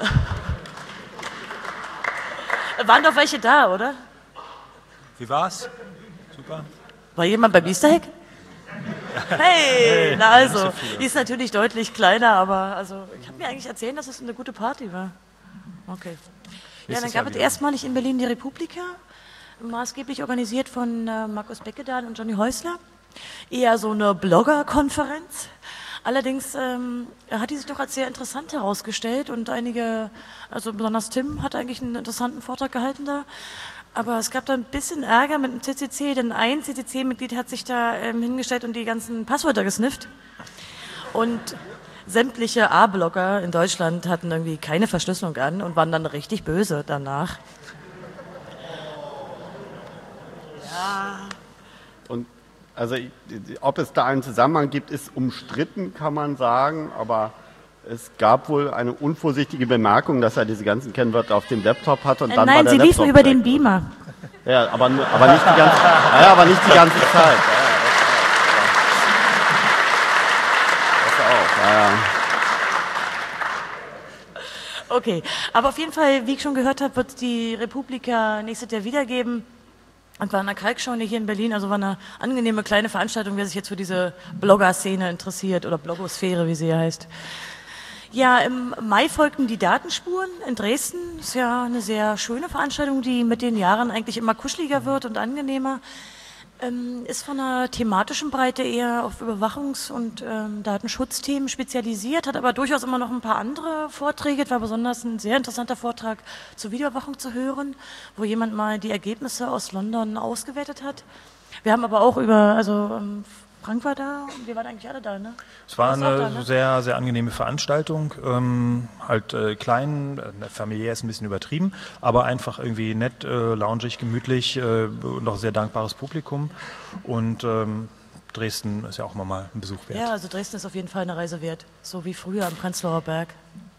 waren doch welche da, oder? Wie war's? Super. War jemand beim Easter Hack? Hey, na also, die ist natürlich deutlich kleiner, aber also, ich habe mir eigentlich erzählt, dass es eine gute Party war. Okay. Ja, dann gab es erstmalig in Berlin die Republika. Maßgeblich organisiert von Markus Beckedahl und Johnny Häusler. Eher so eine Blogger-Konferenz. Allerdings hat die sich doch als sehr interessant herausgestellt und einige, also besonders Tim hat eigentlich einen interessanten Vortrag gehalten da. Aber es gab da ein bisschen Ärger mit dem CCC, denn ein CCC-Mitglied hat sich da hingestellt und die ganzen Passwörter gesnifft. Und sämtliche A-Blogger in Deutschland hatten irgendwie keine Verschlüsselung an und waren dann richtig böse danach. Ja. Und also ob es da einen Zusammenhang gibt, ist umstritten, kann man sagen, aber es gab wohl eine unvorsichtige Bemerkung, dass er diese ganzen Kennwörter auf dem Laptop hat und dann nein, war der sie Laptop liefen über weg. den Beamer. Ja, aber nicht die ganze, aber nicht die ganze Zeit. Das auch. Ja. Okay, aber auf jeden Fall, wie ich schon gehört habe, wird die Republika nächstes Jahr wiedergeben. Und war in der Kalkscheune hier in Berlin, also war eine angenehme kleine Veranstaltung, wer sich jetzt für diese Blogger-Szene interessiert oder Blogosphäre, wie sie ja heißt. Ja, im Mai folgten die Datenspuren in Dresden. Ist ja eine sehr schöne Veranstaltung, die mit den Jahren eigentlich immer kuscheliger wird und angenehmer. Ist von einer thematischen Breite eher auf Überwachungs- und Datenschutzthemen spezialisiert, hat aber durchaus immer noch ein paar andere Vorträge. Es war besonders ein sehr interessanter Vortrag zur Videoüberwachung zu hören, wo jemand mal die Ergebnisse aus London ausgewertet hat. Wir haben aber auch Frank war da, wir waren eigentlich alle da, ne? Es war eine sehr, sehr angenehme Veranstaltung, klein, familiär ist ein bisschen übertrieben, aber einfach irgendwie nett, loungig, gemütlich und auch sehr dankbares Publikum und Dresden ist ja auch mal ein Besuch wert. Ja, also Dresden ist auf jeden Fall eine Reise wert, so wie früher am Prenzlauer Berg.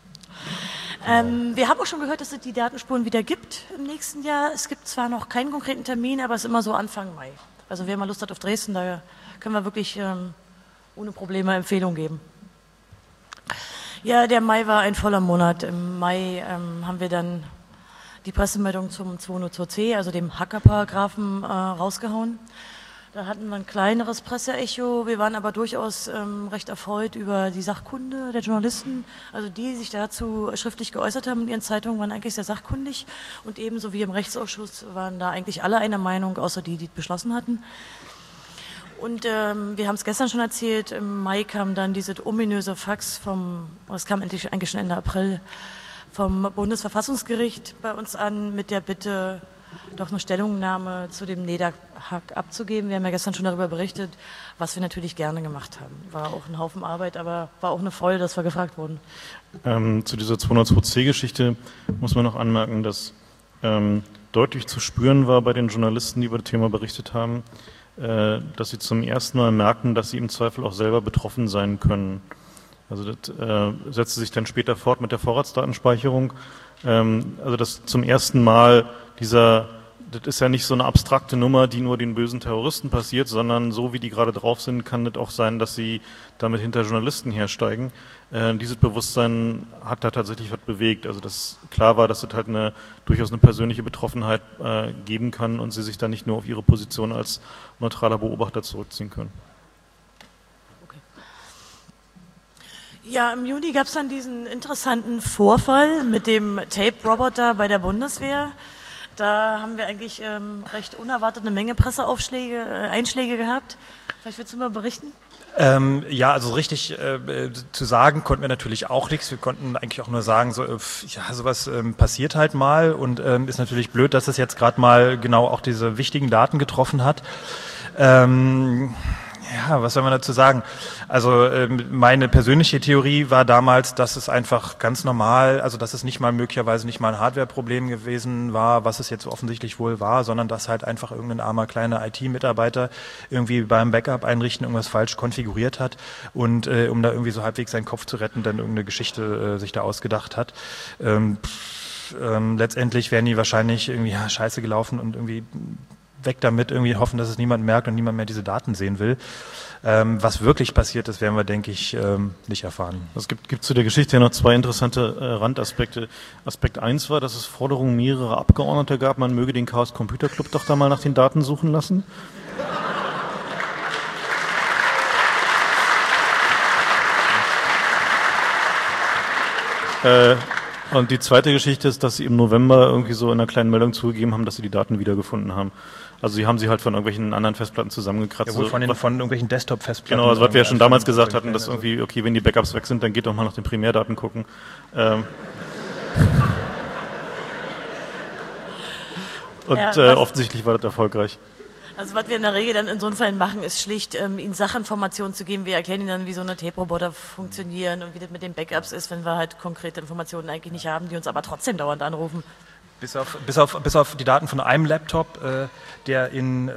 Wir haben auch schon gehört, dass es die Datenspuren wieder gibt im nächsten Jahr. Es gibt zwar noch keinen konkreten Termin, aber es ist immer so Anfang Mai. Also wer mal Lust hat auf Dresden, da können wir wirklich ohne Probleme Empfehlungen geben. Ja, der Mai war ein voller Monat. Im Mai haben wir dann die Pressemeldung zum 202c, also dem Hacker-Paragraphen, rausgehauen. Da hatten wir ein kleineres Presseecho. Wir waren aber durchaus recht erfreut über die Sachkunde der Journalisten. Also die sich dazu schriftlich geäußert haben in ihren Zeitungen, waren eigentlich sehr sachkundig. Und ebenso wie im Rechtsausschuss waren da eigentlich alle einer Meinung, außer die beschlossen hatten. Und wir haben es gestern schon erzählt, im Mai kam dann diese ominöse Fax es kam eigentlich schon Ende April, vom Bundesverfassungsgericht bei uns an mit der Bitte, doch eine Stellungnahme zu dem NEDAC-Hack abzugeben. Wir haben ja gestern schon darüber berichtet, was wir natürlich gerne gemacht haben. War auch ein Haufen Arbeit, aber war auch eine Freude, dass wir gefragt wurden. Zu dieser 202c-Geschichte muss man noch anmerken, dass deutlich zu spüren war bei den Journalisten, die über das Thema berichtet haben, dass sie zum ersten Mal merken, dass sie im Zweifel auch selber betroffen sein können. Also das setzte sich dann später fort mit der Vorratsdatenspeicherung. Also dass zum ersten Mal das ist ja nicht so eine abstrakte Nummer, die nur den bösen Terroristen passiert, sondern so wie die gerade drauf sind, kann es auch sein, dass sie damit hinter Journalisten hersteigen. Dieses Bewusstsein hat da tatsächlich was bewegt. Also dass klar war, dass es halt durchaus eine persönliche Betroffenheit geben kann und sie sich da nicht nur auf ihre Position als neutraler Beobachter zurückziehen können. Ja, im Juni gab es dann diesen interessanten Vorfall mit dem Tape-Roboter bei der Bundeswehr. Da haben wir eigentlich recht unerwartet eine Menge Einschläge gehabt. Vielleicht willst du mal berichten? Ja, also richtig zu sagen konnten wir natürlich auch nichts. Wir konnten eigentlich auch nur sagen, sowas passiert halt mal und ist natürlich blöd, dass es jetzt gerade mal genau auch diese wichtigen Daten getroffen hat. Ja, was soll man dazu sagen? Also meine persönliche Theorie war damals, dass es einfach ganz normal, also dass es möglicherweise nicht mal ein Hardware-Problem gewesen war, was es jetzt offensichtlich wohl war, sondern dass halt einfach irgendein armer kleiner IT-Mitarbeiter irgendwie beim Backup einrichten irgendwas falsch konfiguriert hat und um da irgendwie so halbwegs seinen Kopf zu retten, dann irgendeine Geschichte sich da ausgedacht hat. Letztendlich wären die wahrscheinlich irgendwie scheiße gelaufen und irgendwie weg damit, irgendwie hoffen, dass es niemand merkt und niemand mehr diese Daten sehen will. Was wirklich passiert ist, werden wir, denke ich, nicht erfahren. Es gibt zu der Geschichte ja noch zwei interessante Randaspekte. Aspekt 1 war, dass es Forderungen mehrerer Abgeordneter gab, man möge den Chaos Computer Club doch da mal nach den Daten suchen lassen. Und die zweite Geschichte ist, dass sie im November irgendwie so in einer kleinen Meldung zugegeben haben, dass sie die Daten wiedergefunden haben. Also sie haben sie halt von irgendwelchen anderen Festplatten zusammengekratzt. Ja, wohl von irgendwelchen Desktop-Festplatten. Genau, also was wir ja schon damals gesagt hatten, dass irgendwie, okay, wenn die Backups weg sind, dann geht doch mal nach den Primärdaten gucken. Offensichtlich war das erfolgreich. Also was wir in der Regel dann in so einem Fall machen, ist schlicht, ihnen Sachinformationen zu geben. Wir erklären ihnen dann, wie so eine Tape-Roboter funktionieren und wie das mit den Backups ist, wenn wir halt konkrete Informationen eigentlich nicht haben, die uns aber trotzdem dauernd anrufen. Bis auf die Daten von einem Laptop, der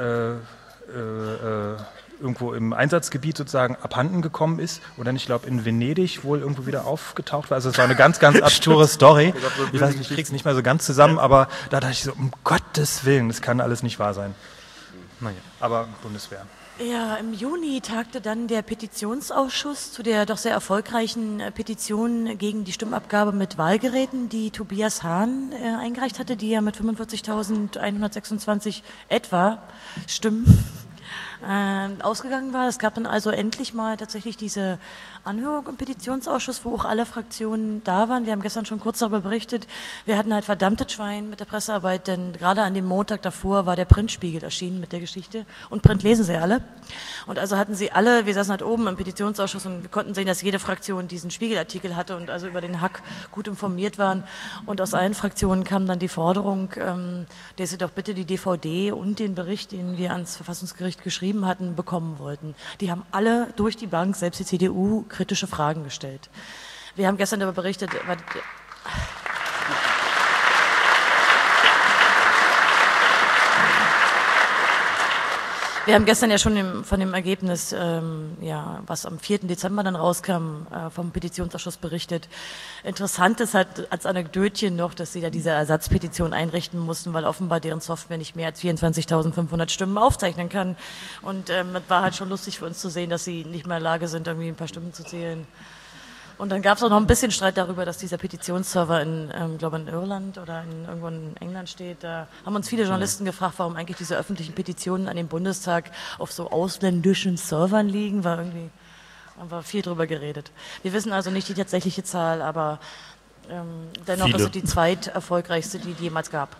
irgendwo im Einsatzgebiet sozusagen abhanden gekommen ist oder ich glaube in Venedig wohl irgendwo wieder aufgetaucht war. Also es war eine ganz, ganz absurde Story. Ich weiß nicht, ich krieg's nicht mehr so ganz zusammen, aber da dachte ich so, um Gottes Willen, das kann alles nicht wahr sein. Naja, aber Bundeswehr. Ja, im Juni tagte dann der Petitionsausschuss zu der doch sehr erfolgreichen Petition gegen die Stimmabgabe mit Wahlgeräten, die Tobias Hahn eingereicht hatte, die ja mit 45.126 etwa Stimmen ausgegangen war. Es gab dann also endlich mal tatsächlich diese Anhörung im Petitionsausschuss, wo auch alle Fraktionen da waren. Wir haben gestern schon kurz darüber berichtet. Wir hatten halt verdammtes Schwein mit der Pressearbeit, denn gerade an dem Montag davor war der Printspiegel erschienen mit der Geschichte. Und Print lesen sie alle. Und also hatten sie alle, wir saßen halt oben im Petitionsausschuss und wir konnten sehen, dass jede Fraktion diesen Spiegelartikel hatte und also über den Hack gut informiert waren. Und aus allen Fraktionen kam dann die Forderung, dass sie doch bitte die DVD und den Bericht, den wir ans Verfassungsgericht geschrieben hatten, bekommen wollten. Die haben alle durch die Bank, selbst die CDU, kritische Fragen gestellt. Wir haben gestern darüber berichtet, wir haben gestern ja schon von dem Ergebnis, was am 4. Dezember dann rauskam, vom Petitionsausschuss berichtet. Interessant ist halt als Anekdötchen noch, dass sie da diese Ersatzpetition einrichten mussten, weil offenbar deren Software nicht mehr als 24.500 Stimmen aufzeichnen kann. Und das war halt schon lustig für uns zu sehen, dass sie nicht mehr in der Lage sind, irgendwie ein paar Stimmen zu zählen. Und dann gab es auch noch ein bisschen Streit darüber, dass dieser Petitionsserver glaube in Irland oder irgendwo in England steht. Da haben uns viele Journalisten gefragt, warum eigentlich diese öffentlichen Petitionen an den Bundestag auf so ausländischen Servern liegen. Haben wir viel drüber geredet. Wir wissen also nicht die tatsächliche Zahl, aber dennoch ist es die zweiterfolgreichste, die es jemals gab.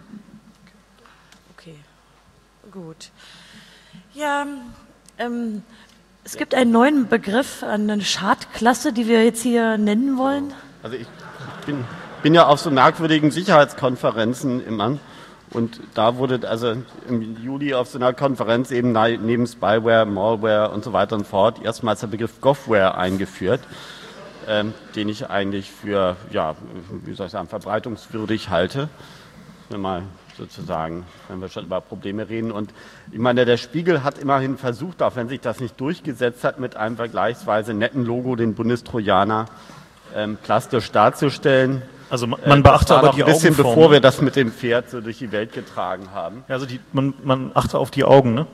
Okay, gut. Ja, es gibt einen neuen Begriff, eine Schadklasse, die wir jetzt hier nennen wollen. Also ich bin ja auf so merkwürdigen Sicherheitskonferenzen immer und da wurde also im Juli auf so einer Konferenz eben neben Spyware, Malware und so weiter und fort erstmals der Begriff Govware eingeführt, den ich eigentlich für, ja, wie soll ich sagen, verbreitungswürdig halte, wenn wir schon über Probleme reden. Und ich meine, der Spiegel hat immerhin versucht, auch wenn sich das nicht durchgesetzt hat, mit einem vergleichsweise netten Logo den Bundestrojaner plastisch darzustellen. Also man beachte aber die Augenform. Ein bisschen bevor wir das mit dem Pferd so durch die Welt getragen haben. Ja, also man achte auf die Augen, ne?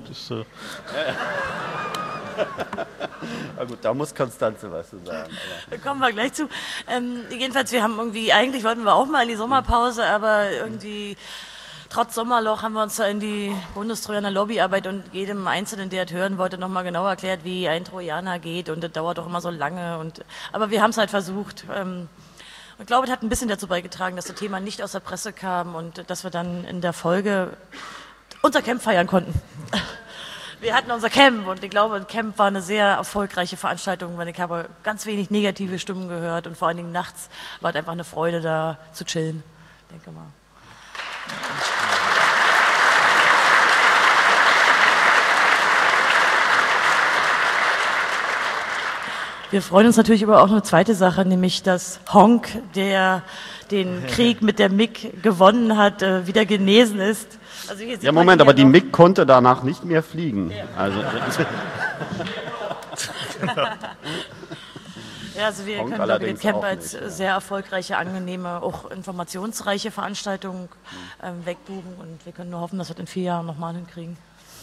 Na gut, da muss Konstanze was zu sagen. Da kommen wir gleich zu. Jedenfalls, eigentlich wollten wir auch mal in die Sommerpause, aber irgendwie trotz Sommerloch haben wir uns da in die Bundestrojaner Lobbyarbeit und jedem Einzelnen, der es hören wollte, nochmal genau erklärt, wie ein Trojaner geht und das dauert doch immer so lange. Aber wir haben es halt versucht. Ich glaube, es hat ein bisschen dazu beigetragen, dass das Thema nicht aus der Presse kam und dass wir dann in der Folge unser Camp feiern konnten. Wir hatten unser Camp und ich glaube, das Camp war eine sehr erfolgreiche Veranstaltung, weil ich habe ganz wenig negative Stimmen gehört und vor allen Dingen nachts war es einfach eine Freude, da zu chillen, denke mal. Wir freuen uns natürlich über auch eine zweite Sache, nämlich dass Honk, der den Krieg mit der MiG gewonnen hat, wieder genesen ist. Also ja, Moment, aber die MiG konnte danach nicht mehr fliegen. Ja. Also, ja, also wir können den Camp als sehr erfolgreiche, angenehme, auch informationsreiche Veranstaltung wegbuchen und wir können nur hoffen, dass wir das in 4 Jahren nochmal hinkriegen.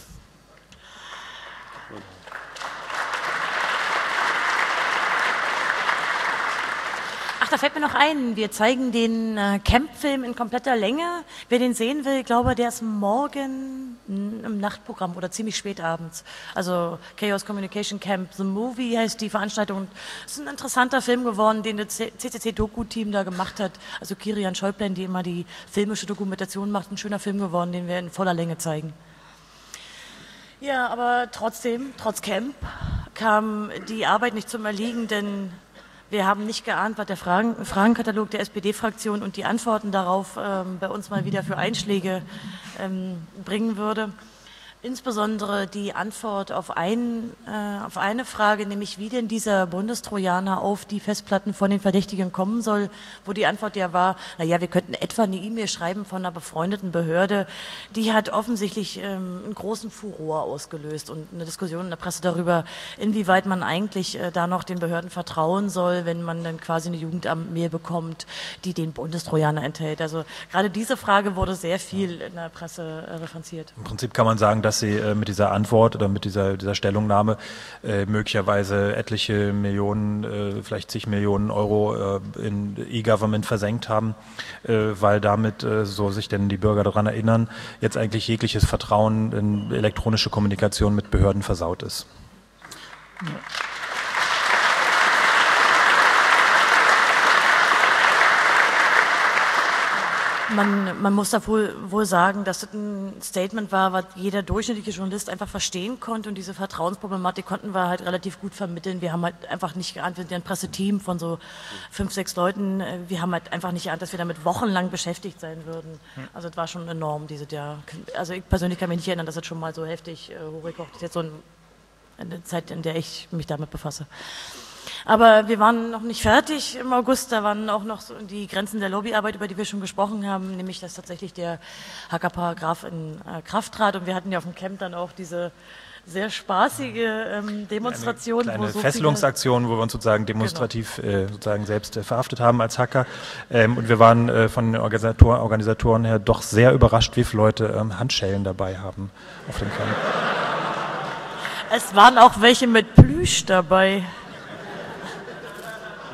Ach, da fällt mir noch ein, wir zeigen den Camp-Film in kompletter Länge. Wer den sehen will, ich glaube, der ist morgen im Nachtprogramm oder ziemlich spät abends. Also Chaos Communication Camp, The Movie heißt die Veranstaltung. Es ist ein interessanter Film geworden, den das CCC-Doku-Team da gemacht hat. Also Kirian Scheuplen, die immer die filmische Dokumentation macht. Ein schöner Film geworden, den wir in voller Länge zeigen. Ja, aber trotzdem, trotz Camp, kam die Arbeit nicht zum Erliegen, denn wir haben nicht geahnt, was der Fragenkatalog der SPD-Fraktion und die Antworten darauf bei uns mal wieder für Einschläge bringen würde. Insbesondere die Antwort auf eine Frage, nämlich wie denn dieser Bundestrojaner auf die Festplatten von den Verdächtigen kommen soll, wo die Antwort ja war, naja, wir könnten etwa eine E-Mail schreiben von einer befreundeten Behörde. Die hat offensichtlich einen großen Furor ausgelöst und eine Diskussion in der Presse darüber, inwieweit man eigentlich da noch den Behörden vertrauen soll, wenn man dann quasi eine Jugendamt-Mail bekommt, die den Bundestrojaner enthält. Also gerade diese Frage wurde sehr viel in der Presse referenziert. Im Prinzip kann man sagen, dass Sie mit dieser Antwort oder mit dieser Stellungnahme möglicherweise etliche Millionen, vielleicht zig Millionen Euro in E-Government versenkt haben, weil damit, so sich denn die Bürger daran erinnern, jetzt eigentlich jegliches Vertrauen in elektronische Kommunikation mit Behörden versaut ist. Ja. Man muss da wohl sagen, dass das ein Statement war, was jeder durchschnittliche Journalist einfach verstehen konnte und diese Vertrauensproblematik konnten wir halt relativ gut vermitteln. Wir haben halt einfach nicht geahnt, wir sind ja ein Presseteam von so 5, 6 Leuten, wir haben halt einfach nicht geahnt, dass wir damit wochenlang beschäftigt sein würden. Also das war schon enorm, dieses Jahr. Also ich persönlich kann mich nicht erinnern, dass das schon mal so heftig hochgekocht ist. Jetzt so eine Zeit, in der ich mich damit befasse. Aber wir waren noch nicht fertig im August, da waren auch noch so die Grenzen der Lobbyarbeit, über die wir schon gesprochen haben, nämlich dass tatsächlich der Hacker-Paragraph in Kraft trat und wir hatten ja auf dem Camp dann auch diese sehr spaßige Demonstration. Eine Fesselungsaktion, wo wir uns sozusagen demonstrativ sozusagen selbst verhaftet haben als Hacker. Und wir waren von den Organisatoren her doch sehr überrascht, wie viele Leute Handschellen dabei haben auf dem Camp. Es waren auch welche mit Plüsch dabei.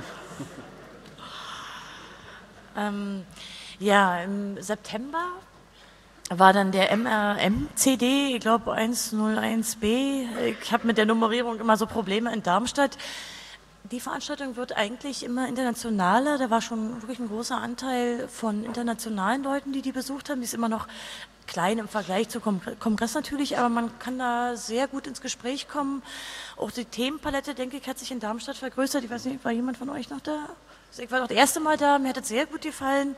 Ja, im September war dann der MRM-CD, ich glaube 101B. Ich habe mit der Nummerierung immer so Probleme in Darmstadt. Die Veranstaltung wird eigentlich immer internationaler. Da war schon wirklich ein großer Anteil von internationalen Leuten, die besucht haben. Die ist immer noch klein im Vergleich zum Kongress natürlich, aber man kann da sehr gut ins Gespräch kommen. Auch die Themenpalette, denke ich, hat sich in Darmstadt vergrößert. Ich weiß nicht, war jemand von euch noch da? Also ich war noch das erste Mal da, mir hat es sehr gut gefallen.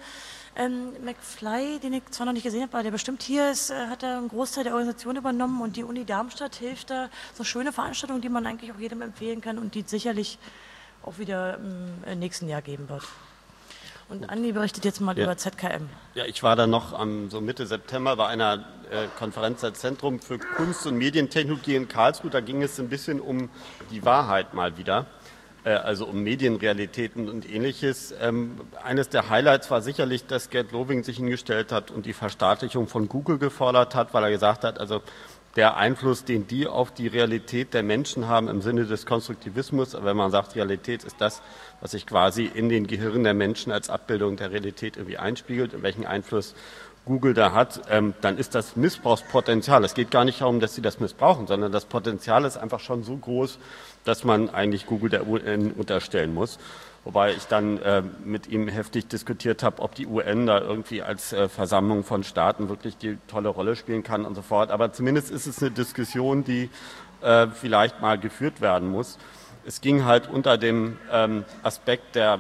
McFly, den ich zwar noch nicht gesehen habe, aber der bestimmt hier ist, hat da einen Großteil der Organisation übernommen und die Uni Darmstadt hilft da. So eine schöne Veranstaltung, die man eigentlich auch jedem empfehlen kann und die es sicherlich auch wieder im nächsten Jahr geben wird. Und Andi berichtet jetzt mal über ZKM. Ja, ich war da noch so Mitte September bei einer Konferenz des Zentrum für Kunst- und Medientechnologie in Karlsruhe. Da ging es ein bisschen um die Wahrheit mal wieder. Also um Medienrealitäten und Ähnliches. Eines der Highlights war sicherlich, dass Gerd Lowing sich hingestellt hat und die Verstaatlichung von Google gefordert hat, weil er gesagt hat, also der Einfluss, den die auf die Realität der Menschen haben im Sinne des Konstruktivismus, wenn man sagt, Realität ist das, was sich quasi in den Gehirnen der Menschen als Abbildung der Realität irgendwie einspiegelt und welchen Einfluss Google da hat, dann ist das Missbrauchspotenzial. Es geht gar nicht darum, dass sie das missbrauchen, sondern das Potenzial ist einfach schon so groß, dass man eigentlich Google der UN unterstellen muss. Wobei ich dann mit ihm heftig diskutiert habe, ob die UN da irgendwie als Versammlung von Staaten wirklich die tolle Rolle spielen kann und so fort. Aber zumindest ist es eine Diskussion, die vielleicht mal geführt werden muss. Es ging halt unter dem Aspekt der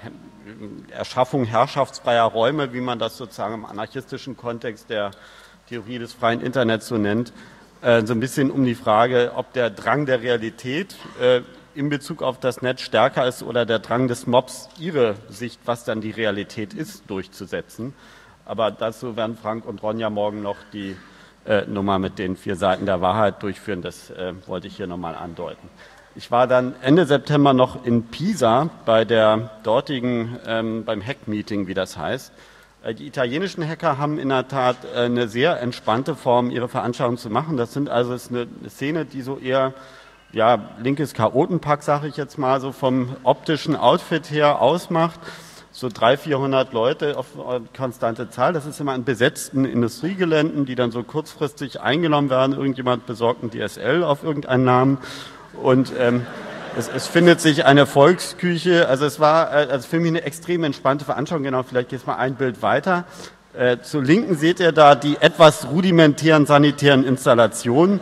Erschaffung herrschaftsfreier Räume, wie man das sozusagen im anarchistischen Kontext der Theorie des freien Internets so nennt, so ein bisschen um die Frage, ob der Drang der Realität in Bezug auf das Netz stärker ist oder der Drang des Mobs, ihre Sicht, was dann die Realität ist, durchzusetzen. Aber dazu werden Frank und Ronja morgen noch die Nummer mit den 4 Seiten der Wahrheit durchführen. Das wollte ich hier nochmal andeuten. Ich war dann Ende September noch in Pisa bei der dortigen, beim Hack-Meeting, wie das heißt. Die italienischen Hacker haben in der Tat eine sehr entspannte Form, ihre Veranstaltung zu machen. Das ist eine Szene, die so eher linkes Chaotenpack, sage ich jetzt mal, so vom optischen Outfit her ausmacht. So 300-400 Leute auf konstante Zahl. Das ist immer an besetzten Industriegeländen, die dann so kurzfristig eingenommen werden. Irgendjemand besorgt ein DSL auf irgendeinen Namen. Und es findet sich eine Volksküche. Also es war für mich eine extrem entspannte Veranstaltung. Genau, vielleicht jetzt mal ein Bild weiter. Zur Linken seht ihr da die etwas rudimentären sanitären Installationen.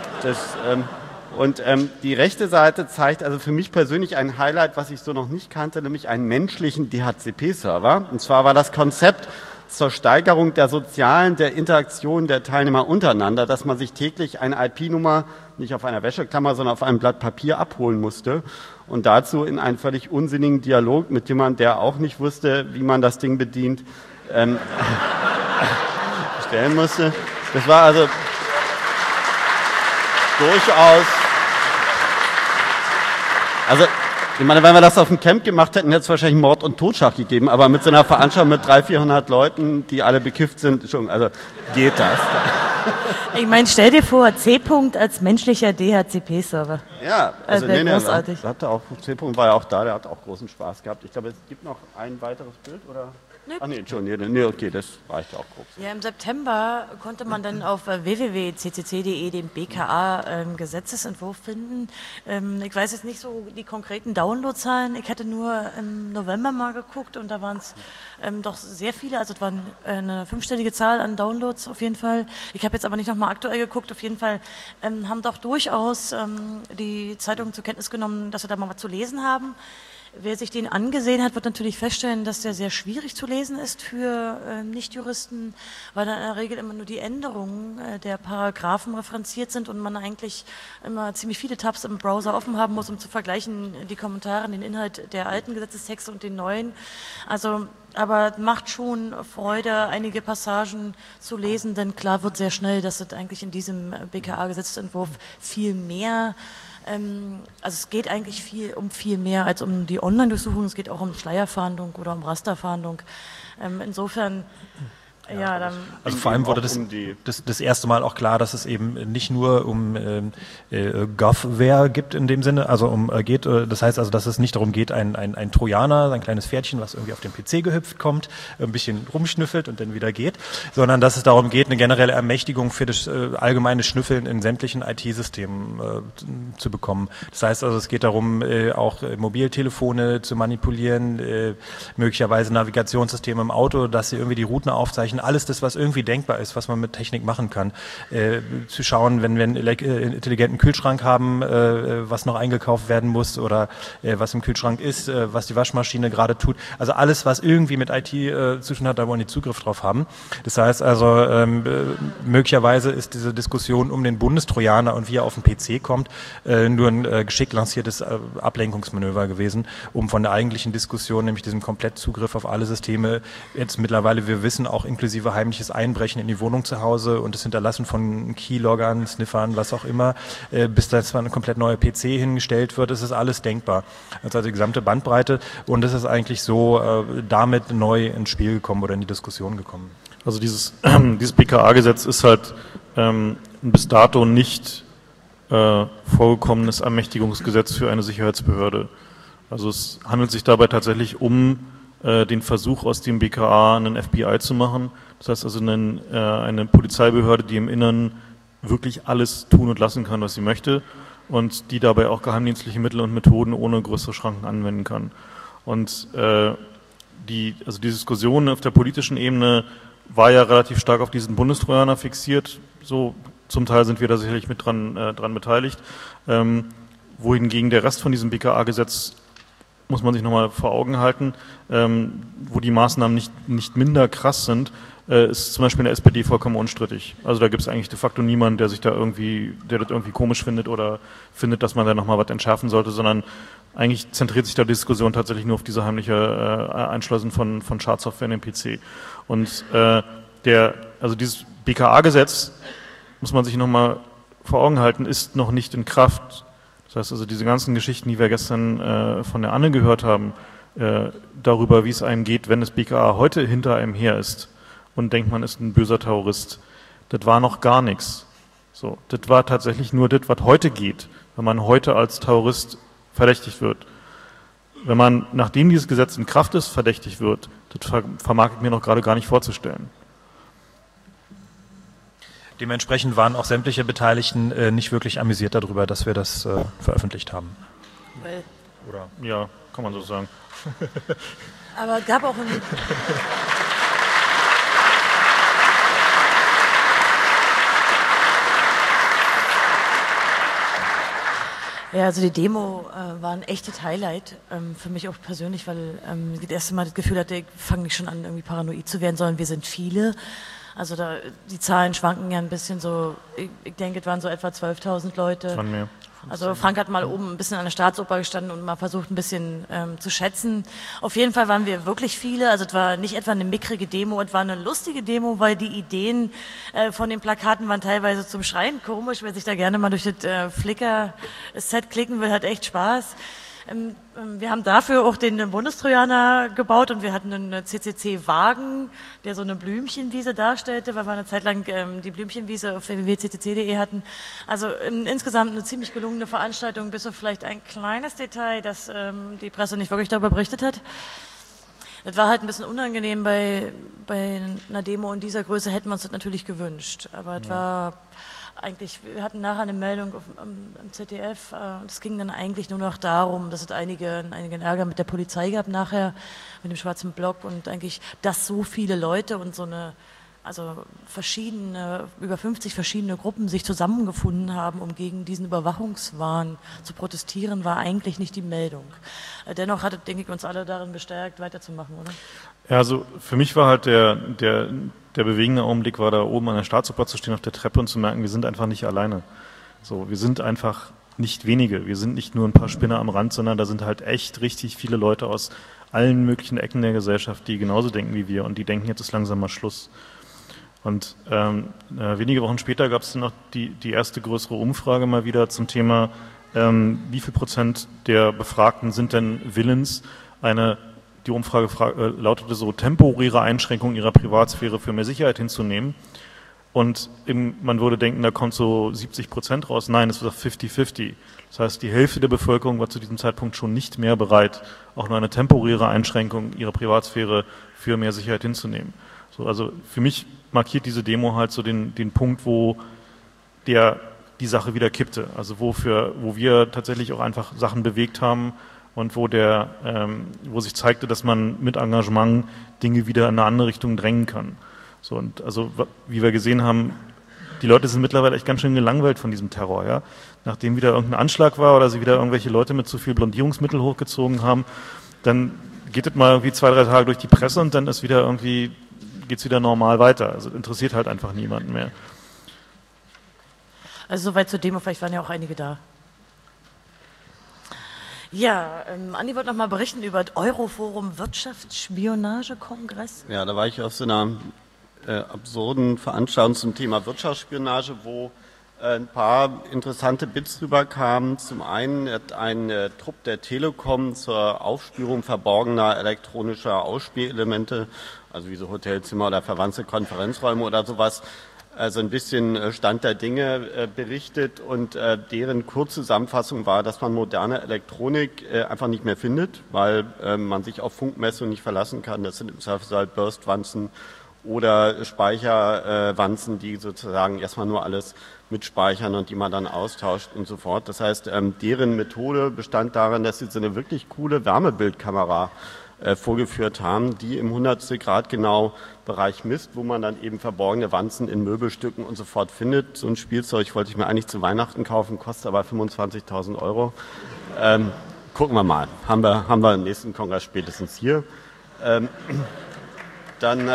Die rechte Seite zeigt also für mich persönlich ein Highlight, was ich so noch nicht kannte, nämlich einen menschlichen DHCP-Server. Und zwar war das Konzept zur Steigerung der Interaktion der Teilnehmer untereinander, dass man sich täglich eine IP-Nummer nicht auf einer Wäscheklammer, sondern auf einem Blatt Papier abholen musste und dazu in einen völlig unsinnigen Dialog mit jemandem, der auch nicht wusste, wie man das Ding bedient, stellen musste. Das war also durchaus, also ich meine, wenn wir das auf dem Camp gemacht hätten, hätte es wahrscheinlich Mord und Totschlag gegeben, aber mit so einer Veranstaltung mit 300-400 Leuten, die alle bekifft sind, schon, also geht das. Ich meine, stell dir vor, C-Punkt als menschlicher DHCP-Server. Ja, also großartig. C-Punkt war ja auch da, der hat auch großen Spaß gehabt. Ich glaube, es gibt noch ein weiteres Bild, oder? Ach nee, Entschuldigung, nee, okay, das reicht auch grob. Ja, im September konnte man dann auf www.ccc.de den BKA-Gesetzesentwurf finden. Ich weiß jetzt nicht so die konkreten Downloadzahlen. Ich hatte nur im November mal geguckt und da waren es doch sehr viele. Also es war eine 5-stellige Zahl an Downloads auf jeden Fall. Ich habe jetzt aber nicht nochmal aktuell geguckt. Auf jeden Fall haben doch durchaus die Zeitungen zur Kenntnis genommen, dass wir da mal was zu lesen haben. Wer sich den angesehen hat, wird natürlich feststellen, dass der sehr schwierig zu lesen ist für Nichtjuristen, weil da in der Regel immer nur die Änderungen der Paragraphen referenziert sind und man eigentlich immer ziemlich viele Tabs im Browser offen haben muss, um zu vergleichen die Kommentare, den Inhalt der alten Gesetzestexte und den neuen. Also, aber macht schon Freude, einige Passagen zu lesen, denn klar wird sehr schnell, dass es eigentlich in diesem BKA-Gesetzentwurf viel mehr also es geht eigentlich um viel mehr als um die Online-Durchsuchung, es geht auch um Schleierfahndung oder um Rasterfahndung. Insofern Ja, dann also vor allem wurde das erste Mal auch klar, dass es eben nicht nur um Govware gibt in dem Sinne, also das heißt also, dass es nicht darum geht, ein Trojaner, ein kleines Pferdchen, was irgendwie auf den PC gehüpft kommt, ein bisschen rumschnüffelt und dann wieder geht, sondern dass es darum geht, eine generelle Ermächtigung für das allgemeine Schnüffeln in sämtlichen IT-Systemen zu bekommen. Das heißt also, es geht darum, auch Mobiltelefone zu manipulieren, möglicherweise Navigationssysteme im Auto, dass sie irgendwie die Routen aufzeichnen, alles das, was irgendwie denkbar ist, was man mit Technik machen kann. Zu schauen, wenn wir einen intelligenten Kühlschrank haben, was noch eingekauft werden muss oder was im Kühlschrank ist, was die Waschmaschine gerade tut. Also alles, was irgendwie mit IT zu tun hat, da wollen die Zugriff drauf haben. Das heißt also, möglicherweise ist diese Diskussion um den Bundestrojaner und wie er auf den PC kommt, nur ein geschickt lanciertes Ablenkungsmanöver gewesen, um von der eigentlichen Diskussion, nämlich diesem Komplettzugriff auf alle Systeme, jetzt mittlerweile, wir wissen, auch inklusive heimliches Einbrechen in die Wohnung zu Hause und das Hinterlassen von Keyloggern, Sniffern, was auch immer, bis da zwar ein komplett neuer PC hingestellt wird, ist das alles denkbar. Also die gesamte Bandbreite, und das ist eigentlich so damit neu ins Spiel gekommen oder in die Diskussion gekommen. Also dieses BKA-Gesetz ist halt bis dato nicht vorgekommenes Ermächtigungsgesetz für eine Sicherheitsbehörde. Also es handelt sich dabei tatsächlich um den Versuch, aus dem BKA einen FBI zu machen. Das heißt also eine Polizeibehörde, die im Inneren wirklich alles tun und lassen kann, was sie möchte und die dabei auch geheimdienstliche Mittel und Methoden ohne größere Schranken anwenden kann. Und die Diskussion auf der politischen Ebene war ja relativ stark auf diesen Bundestrojaner fixiert. So zum Teil sind wir da sicherlich mit dran beteiligt. Wohingegen der Rest von diesem BKA-Gesetz, muss man sich nochmal vor Augen halten, wo die Maßnahmen nicht minder krass sind, ist zum Beispiel in der SPD vollkommen unstrittig. Also da gibt es eigentlich de facto niemanden, der das irgendwie komisch findet oder findet, dass man da nochmal was entschärfen sollte, sondern eigentlich zentriert sich da die Diskussion tatsächlich nur auf diese heimliche Einschleusen von Schadsoftware in den PC. Und dieses BKA-Gesetz, muss man sich nochmal vor Augen halten, ist noch nicht in Kraft. Das heißt also, diese ganzen Geschichten, die wir gestern von der Anne gehört haben, darüber, wie es einem geht, wenn das BKA heute hinter einem her ist und denkt, man ist ein böser Terrorist, das war noch gar nichts. So, das war tatsächlich nur das, was heute geht, wenn man heute als Terrorist verdächtigt wird. Wenn man, nachdem dieses Gesetz in Kraft ist, verdächtigt wird, das vermag ich mir noch gerade gar nicht vorzustellen. Dementsprechend waren auch sämtliche Beteiligten nicht wirklich amüsiert darüber, dass wir das veröffentlicht haben. Oder? Ja, kann man so sagen. Aber es gab auch Ja, also die Demo war ein echtes Highlight für mich auch persönlich, weil ich das erste Mal das Gefühl hatte, ich fange nicht schon an, irgendwie paranoid zu werden, sondern wir sind viele. Also die Zahlen schwanken ja ein bisschen so, ich denke, es waren so etwa 12.000 Leute. Das waren mehr. Also Frank hat mal oben ein bisschen an der Staatsoper gestanden und mal versucht ein bisschen zu schätzen. Auf jeden Fall waren wir wirklich viele, also es war nicht etwa eine mickrige Demo, es war eine lustige Demo, weil die Ideen von den Plakaten waren teilweise zum Schreien komisch. Wer sich da gerne mal durch das Flickr-Set klicken will, hat echt Spaß. Wir haben dafür auch den Bundestrojaner gebaut und wir hatten einen CCC-Wagen, der so eine Blümchenwiese darstellte, weil wir eine Zeit lang die Blümchenwiese auf www.ccc.de hatten. Also insgesamt eine ziemlich gelungene Veranstaltung, bis auf vielleicht ein kleines Detail, dass die Presse nicht wirklich darüber berichtet hat. Das war halt ein bisschen unangenehm bei einer Demo in dieser Größe, hätten wir uns das natürlich gewünscht. Aber es war eigentlich, wir hatten nachher eine Meldung am ZDF, es ging dann eigentlich nur noch darum, dass es einigen Ärger mit der Polizei gab nachher, mit dem schwarzen Block und eigentlich, dass so viele Leute und über 50 verschiedene Gruppen sich zusammengefunden haben, um gegen diesen Überwachungswahn zu protestieren, war eigentlich nicht die Meldung. Dennoch hat es, denke ich, uns alle darin bestärkt, weiterzumachen, oder? Ja, also für mich war halt der bewegende Augenblick, war da oben an der Staatsoper zu stehen auf der Treppe und zu merken, wir sind einfach nicht alleine. So, wir sind einfach nicht wenige. Wir sind nicht nur ein paar Spinner am Rand, sondern da sind halt echt richtig viele Leute aus allen möglichen Ecken der Gesellschaft, die genauso denken wie wir und die denken, jetzt ist langsam mal Schluss. Und wenige Wochen später gab es dann noch die erste größere Umfrage mal wieder zum Thema, wie viel Prozent der Befragten sind denn willens, eine die Umfrage lautete so, temporäre Einschränkungen ihrer Privatsphäre für mehr Sicherheit hinzunehmen. Und man würde denken, da kommt so 70% raus. Nein, es war 50-50. Das heißt, die Hälfte der Bevölkerung war zu diesem Zeitpunkt schon nicht mehr bereit, auch nur eine temporäre Einschränkung ihrer Privatsphäre für mehr Sicherheit hinzunehmen. So, also für mich markiert diese Demo halt so den Punkt, wo die Sache wieder kippte. Also wo wir tatsächlich auch einfach Sachen bewegt haben und wo sich zeigte, dass man mit Engagement Dinge wieder in eine andere Richtung drängen kann. So, und also wie wir gesehen haben, die Leute sind mittlerweile echt ganz schön gelangweilt von diesem Terror, ja. Nachdem wieder irgendein Anschlag war oder sie wieder irgendwelche Leute mit zu viel Blondierungsmittel hochgezogen haben, dann geht es mal irgendwie 2-3 Tage durch die Presse und dann geht's wieder normal weiter. Also interessiert halt einfach niemanden mehr. Also soweit zur Demo, vielleicht waren ja auch einige da. Ja, Andi wird noch mal berichten über das Euroforum Wirtschaftsspionagekongress. Ja, da war ich auf so einer absurden Veranstaltung zum Thema Wirtschaftsspionage, wo ein paar interessante Bits rüberkamen. Zum einen hat ein Trupp der Telekom zur Aufspürung verborgener elektronischer Ausspielelemente, also wie so Hotelzimmer oder verwandte Konferenzräume oder sowas, also ein bisschen Stand der Dinge berichtet, und deren Kurzzusammenfassung war, dass man moderne Elektronik einfach nicht mehr findet, weil man sich auf Funkmessungen nicht verlassen kann. Das sind im Zweifelsfall Burstwanzen oder Speicherwanzen, die sozusagen erstmal nur alles mitspeichern und die man dann austauscht und so fort. Das heißt, deren Methode bestand darin, dass sie so eine wirklich coole Wärmebildkamera vorgeführt haben, die im 100. Grad genau Bereich misst, wo man dann eben verborgene Wanzen in Möbelstücken und so fort findet. So ein Spielzeug wollte ich mir eigentlich zu Weihnachten kaufen, kostet aber 25.000 Euro. Gucken wir mal. Haben wir im nächsten Kongress spätestens hier. Dann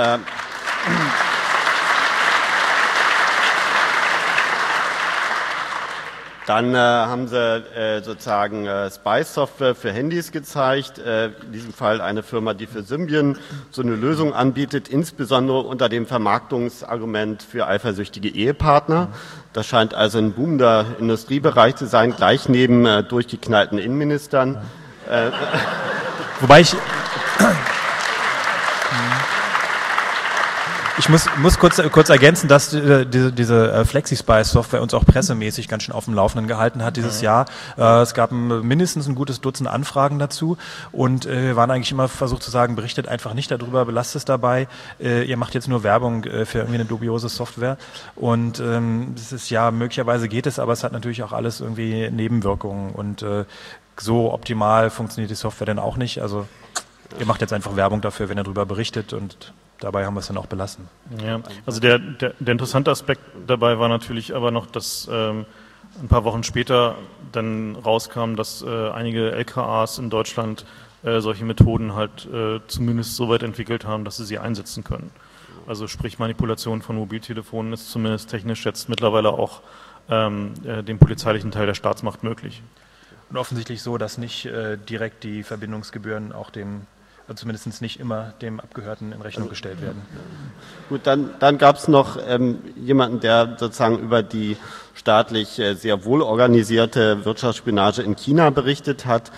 haben sie sozusagen Spy-Software für Handys gezeigt, in diesem Fall eine Firma, die für Symbian so eine Lösung anbietet, insbesondere unter dem Vermarktungsargument für eifersüchtige Ehepartner. Das scheint also ein boomender Industriebereich zu sein, gleich neben durchgeknallten Innenministern. Wobei ich muss kurz ergänzen, dass diese FlexiSpy-Software uns auch pressemäßig ganz schön auf dem Laufenden gehalten hat dieses Jahr. Es gab mindestens ein gutes Dutzend Anfragen dazu, und wir waren eigentlich immer versucht zu sagen, berichtet einfach nicht darüber, belasst es dabei. Ihr macht jetzt nur Werbung für irgendwie eine dubiose Software, und das ist, ja, möglicherweise geht es, aber es hat natürlich auch alles irgendwie Nebenwirkungen, und so optimal funktioniert die Software dann auch nicht. Also ihr macht jetzt einfach Werbung dafür, wenn ihr darüber berichtet, und dabei haben wir es dann auch belassen. Ja, also der interessante Aspekt dabei war natürlich aber noch, dass ein paar Wochen später dann rauskam, dass einige LKAs in Deutschland solche Methoden halt zumindest so weit entwickelt haben, dass sie einsetzen können. Also sprich, Manipulation von Mobiltelefonen ist zumindest technisch jetzt mittlerweile auch dem polizeilichen Teil der Staatsmacht möglich. Und offensichtlich so, dass nicht direkt die Verbindungsgebühren auch zumindest nicht immer dem Abgehörten in Rechnung gestellt werden. Gut, dann gab es noch jemanden, der sozusagen über die staatlich sehr wohl organisierte Wirtschaftsspionage in China berichtet hat.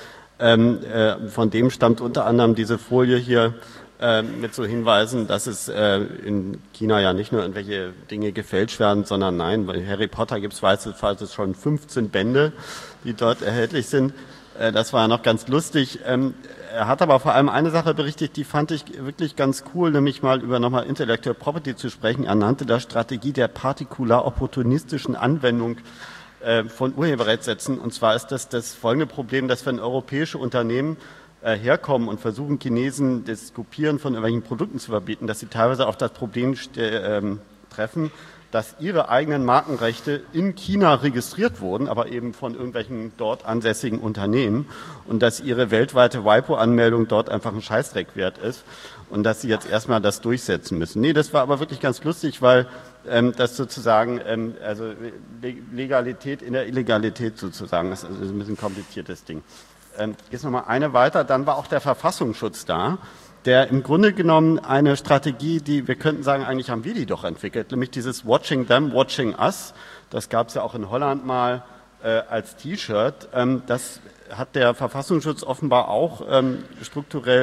Von dem stammt unter anderem diese Folie hier mit so Hinweisen, dass es in China ja nicht nur irgendwelche Dinge gefälscht werden, sondern nein, bei Harry Potter gibt es beispielsweise schon 15 Bände, die dort erhältlich sind. Das war ja noch ganz lustig. Er hat aber vor allem eine Sache berichtet, die fand ich wirklich ganz cool, nämlich mal über nochmal Intellectual Property zu sprechen. Er nannte das Strategie der partikular opportunistischen Anwendung von Urheberrechtssätzen. Und zwar ist das folgende Problem, dass wenn europäische Unternehmen herkommen und versuchen, Chinesen das Kopieren von irgendwelchen Produkten zu verbieten, dass sie teilweise auf das Problem treffen, dass ihre eigenen Markenrechte in China registriert wurden, aber eben von irgendwelchen dort ansässigen Unternehmen, und dass ihre weltweite WIPO-Anmeldung dort einfach ein Scheißdreck wert ist und dass sie jetzt erstmal das durchsetzen müssen. Nee, das war aber wirklich ganz lustig, weil das sozusagen, also Legalität in der Illegalität sozusagen, das ist ein bisschen kompliziertes Ding. Jetzt nochmal eine weiter, dann war auch der Verfassungsschutz da, der im Grunde genommen eine Strategie, die wir könnten sagen, eigentlich haben wir die doch entwickelt, nämlich dieses Watching Them, Watching Us. Das gab es ja auch in Holland mal als T-Shirt. Das hat der Verfassungsschutz offenbar auch strukturell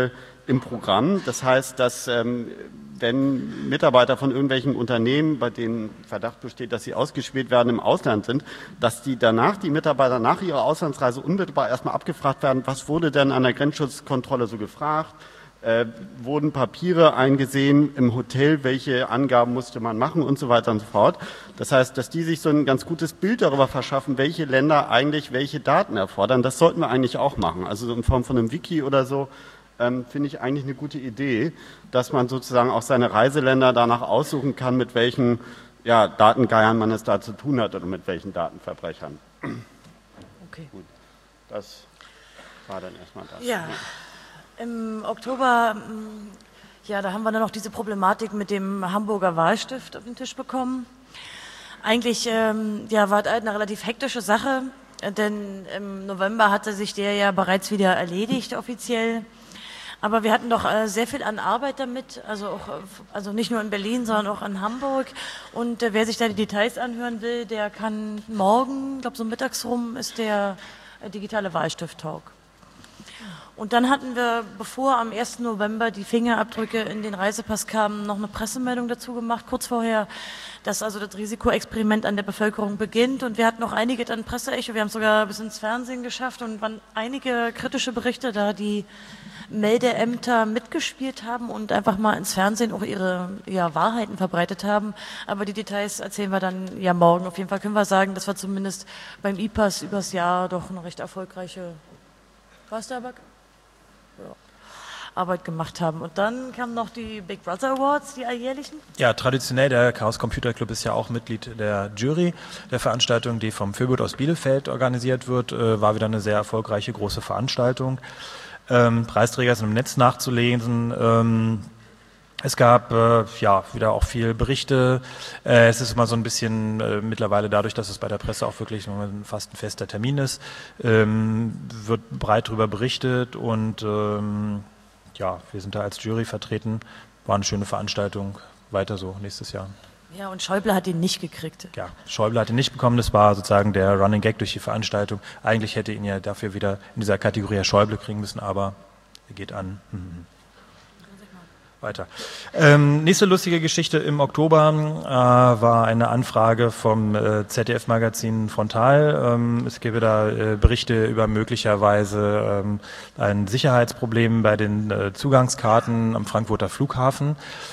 im Programm. Das heißt, dass wenn Mitarbeiter von irgendwelchen Unternehmen, bei denen Verdacht besteht, dass sie ausgespäht werden, im Ausland sind, dass die Mitarbeiter nach ihrer Auslandsreise unmittelbar erstmal abgefragt werden, was wurde denn an der Grenzschutzkontrolle so gefragt, wurden Papiere eingesehen im Hotel, welche Angaben musste man machen und so weiter und so fort. Das heißt, dass die sich so ein ganz gutes Bild darüber verschaffen, welche Länder eigentlich welche Daten erfordern. Das sollten wir eigentlich auch machen. Also in Form von einem Wiki oder so, finde ich eigentlich eine gute Idee, dass man sozusagen auch seine Reiseländer danach aussuchen kann, mit welchen Datengeiern man es da zu tun hat oder mit welchen Datenverbrechern. Okay. Gut, das war dann erstmal das. Ja. Im Oktober, da haben wir dann noch diese Problematik mit dem Hamburger Wahlstift auf den Tisch bekommen. Eigentlich war es eine relativ hektische Sache, denn im November hatte sich der ja bereits wieder erledigt offiziell. Aber wir hatten doch sehr viel an Arbeit damit, also nicht nur in Berlin, sondern auch in Hamburg. Und wer sich da die Details anhören will, der kann morgen, ich glaube so mittags rum, ist der digitale Wahlstift-Talk. Und dann hatten wir, bevor am 1. November die Fingerabdrücke in den Reisepass kamen, noch eine Pressemeldung dazu gemacht, kurz vorher, dass also das Risikoexperiment an der Bevölkerung beginnt. Und wir hatten noch einige dann Presseecho, wir haben es sogar bis ins Fernsehen geschafft und waren einige kritische Berichte da, die Meldeämter mitgespielt haben und einfach mal ins Fernsehen auch ihre Wahrheiten verbreitet haben. Aber die Details erzählen wir dann morgen. Auf jeden Fall können wir sagen, dass wir zumindest beim IPAS übers Jahr doch eine recht erfolgreiche Arbeit gemacht haben. Und dann kamen noch die Big Brother Awards, die alljährlichen. Ja, traditionell, der Chaos Computer Club ist ja auch Mitglied der Jury der Veranstaltung, die vom Fürgut aus Bielefeld organisiert wird. War wieder eine sehr erfolgreiche, große Veranstaltung. Preisträger sind im Netz nachzulesen. Es gab wieder auch viel Berichte. Es ist immer so ein bisschen mittlerweile dadurch, dass es bei der Presse auch wirklich fast ein fester Termin ist, wird breit darüber berichtet und wir sind da als Jury vertreten. War eine schöne Veranstaltung. Weiter so nächstes Jahr. Ja, und Schäuble hat ihn nicht gekriegt. Ja, Schäuble hat ihn nicht bekommen. Das war sozusagen der Running Gag durch die Veranstaltung. Eigentlich hätte ihn ja dafür wieder in dieser Kategorie Herr Schäuble kriegen müssen, aber er geht an. Weiter. Nächste lustige Geschichte im Oktober war eine Anfrage vom ZDF-Magazin Frontal. Es gäbe da Berichte über möglicherweise ein Sicherheitsproblem bei den Zugangskarten am Frankfurter Flughafen.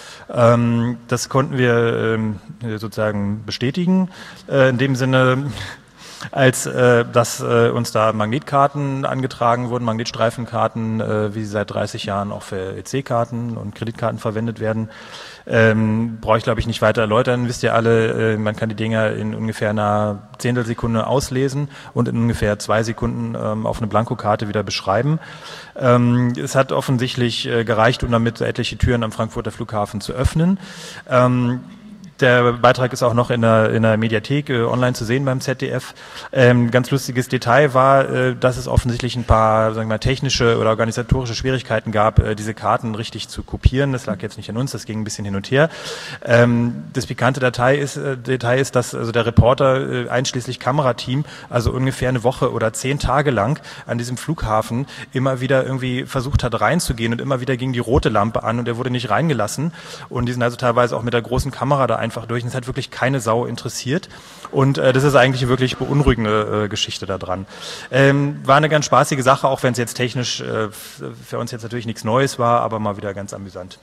Das konnten wir sozusagen bestätigen. In dem Sinne, als dass uns da Magnetkarten angetragen wurden, Magnetstreifenkarten, wie sie seit 30 Jahren auch für EC-Karten und Kreditkarten verwendet werden. Brauche ich, glaube ich, nicht weiter erläutern. Wisst ihr alle, man kann die Dinger in ungefähr einer Zehntelsekunde auslesen und in ungefähr 2 Sekunden auf eine Blankokarte wieder beschreiben. Es hat offensichtlich gereicht, um damit etliche Türen am Frankfurter Flughafen zu öffnen. Der Beitrag ist auch noch in der Mediathek online zu sehen beim ZDF. Ganz lustiges Detail war, dass es offensichtlich ein paar, sagen wir mal, technische oder organisatorische Schwierigkeiten gab, diese Karten richtig zu kopieren. Das lag jetzt nicht an uns, das ging ein bisschen hin und her. Das pikante Detail ist, dass also der Reporter einschließlich Kamerateam also ungefähr eine Woche oder 10 Tage lang an diesem Flughafen immer wieder irgendwie versucht hat reinzugehen und immer wieder ging die rote Lampe an und er wurde nicht reingelassen. Und die sind also teilweise auch mit der großen Kamera da einfach durch und es hat wirklich keine Sau interessiert und das ist eigentlich eine wirklich beunruhigende Geschichte da dran. War eine ganz spaßige Sache, auch wenn es jetzt technisch für uns jetzt natürlich nichts Neues war, aber mal wieder ganz amüsant.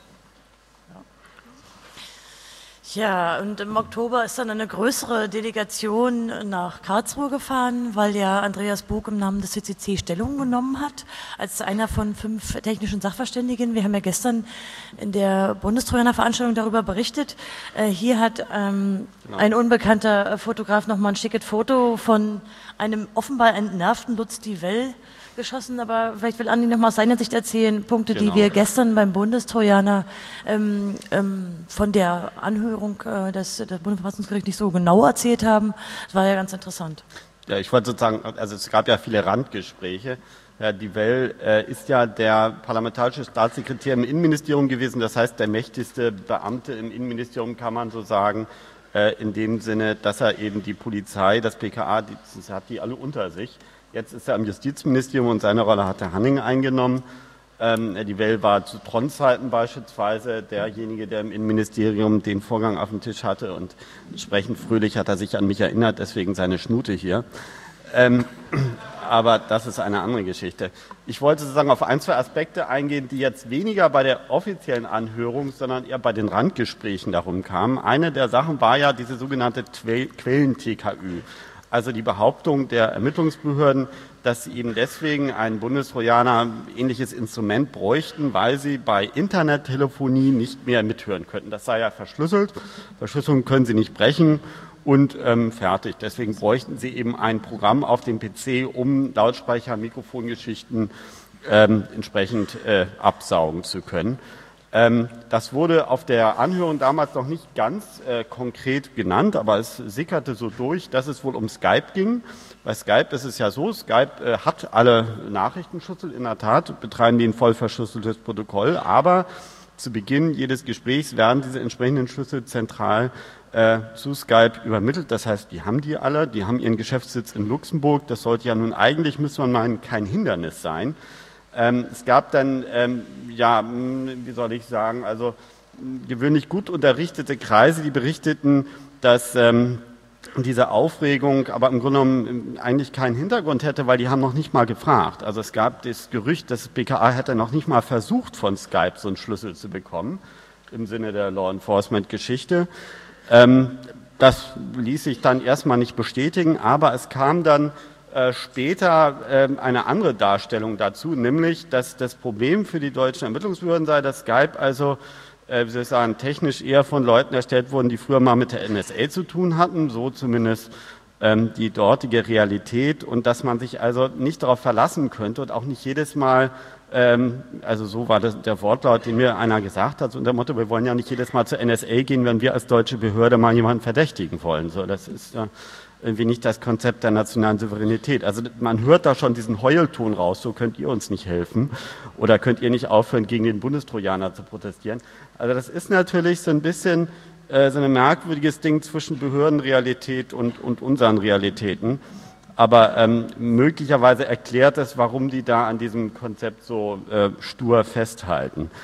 Ja, und im Oktober ist dann eine größere Delegation nach Karlsruhe gefahren, weil ja Andreas Bog im Namen des CCC Stellung genommen hat, als einer von 5 technischen Sachverständigen. Wir haben ja gestern in der Bundestrojaner-Veranstaltung darüber berichtet. Hier hat ein unbekannter Fotograf nochmal ein schickes Foto von einem offenbar entnervten Lutz Divell geschossen, aber vielleicht will Andi noch mal aus seiner Sicht erzählen, Punkte, die wir gestern beim Bundestrojaner von der Anhörung des Bundesverfassungsgerichts nicht so genau erzählt haben. Das war ja ganz interessant. Ja, ich wollte sozusagen, also es gab ja viele Randgespräche. Herr Divell ist ja der parlamentarische Staatssekretär im Innenministerium gewesen, das heißt der mächtigste Beamte im Innenministerium, kann man so sagen, in dem Sinne, dass er eben die Polizei, das BKA, hat die alle unter sich. Jetzt ist er im Justizministerium und seine Rolle hat Herr Hanning eingenommen. Die Well war zu Tron-Zeiten beispielsweise derjenige, der im Innenministerium den Vorgang auf dem Tisch hatte und entsprechend fröhlich hat er sich an mich erinnert, deswegen seine Schnute hier. Aber das ist eine andere Geschichte. Ich wollte sozusagen auf ein, zwei Aspekte eingehen, die jetzt weniger bei der offiziellen Anhörung, sondern eher bei den Randgesprächen darum kamen. Eine der Sachen war ja diese sogenannte Quellen-TKÜ. Also die Behauptung der Ermittlungsbehörden, dass sie eben deswegen ein Bundestrojaner ähnliches Instrument bräuchten, weil sie bei Internettelefonie nicht mehr mithören könnten. Das sei ja verschlüsselt. Verschlüsselung können sie nicht brechen und fertig. Deswegen bräuchten sie eben ein Programm auf dem PC, um Lautsprecher, Mikrofongeschichten entsprechend absaugen zu können. Das wurde auf der Anhörung damals noch nicht ganz konkret genannt, aber es sickerte so durch, dass es wohl um Skype ging. Bei Skype ist es ja so, Skype hat alle Nachrichtenschlüssel, in der Tat betreiben die ein voll verschlüsseltes Protokoll, aber zu Beginn jedes Gesprächs werden diese entsprechenden Schlüssel zentral zu Skype übermittelt. Das heißt, die haben die alle, die haben ihren Geschäftssitz in Luxemburg. Das sollte ja nun eigentlich, müsste man meinen, kein Hindernis sein. Es gab dann, ja, wie soll ich sagen, also gewöhnlich gut unterrichtete Kreise, die berichteten, dass diese Aufregung aber im Grunde genommen eigentlich keinen Hintergrund hätte, weil die haben noch nicht mal gefragt. Also es gab das Gerücht, dass das BKA hätte noch nicht mal versucht, von Skype so einen Schlüssel zu bekommen, im Sinne der Law-Enforcement-Geschichte. Das ließ sich dann erstmal nicht bestätigen, aber es kam dann später eine andere Darstellung dazu, nämlich, dass das Problem für die deutschen Ermittlungsbehörden sei, dass Skype also, wie soll ich sagen, technisch eher von Leuten erstellt wurden, die früher mal mit der NSA zu tun hatten, so zumindest die dortige Realität, und dass man sich also nicht darauf verlassen könnte und auch nicht jedes Mal, also so war das der Wortlaut, den mir einer gesagt hat, so unter dem Motto, wir wollen ja nicht jedes Mal zur NSA gehen, wenn wir als deutsche Behörde mal jemanden verdächtigen wollen. So, das ist ja irgendwie nicht das Konzept der nationalen Souveränität. Also man hört da schon diesen Heulton raus, so könnt ihr uns nicht helfen oder könnt ihr nicht aufhören, gegen den Bundestrojaner zu protestieren. Also das ist natürlich so ein bisschen so ein merkwürdiges Ding zwischen Behördenrealität und unseren Realitäten. Aber möglicherweise erklärt es, warum die da an diesem Konzept so stur festhalten.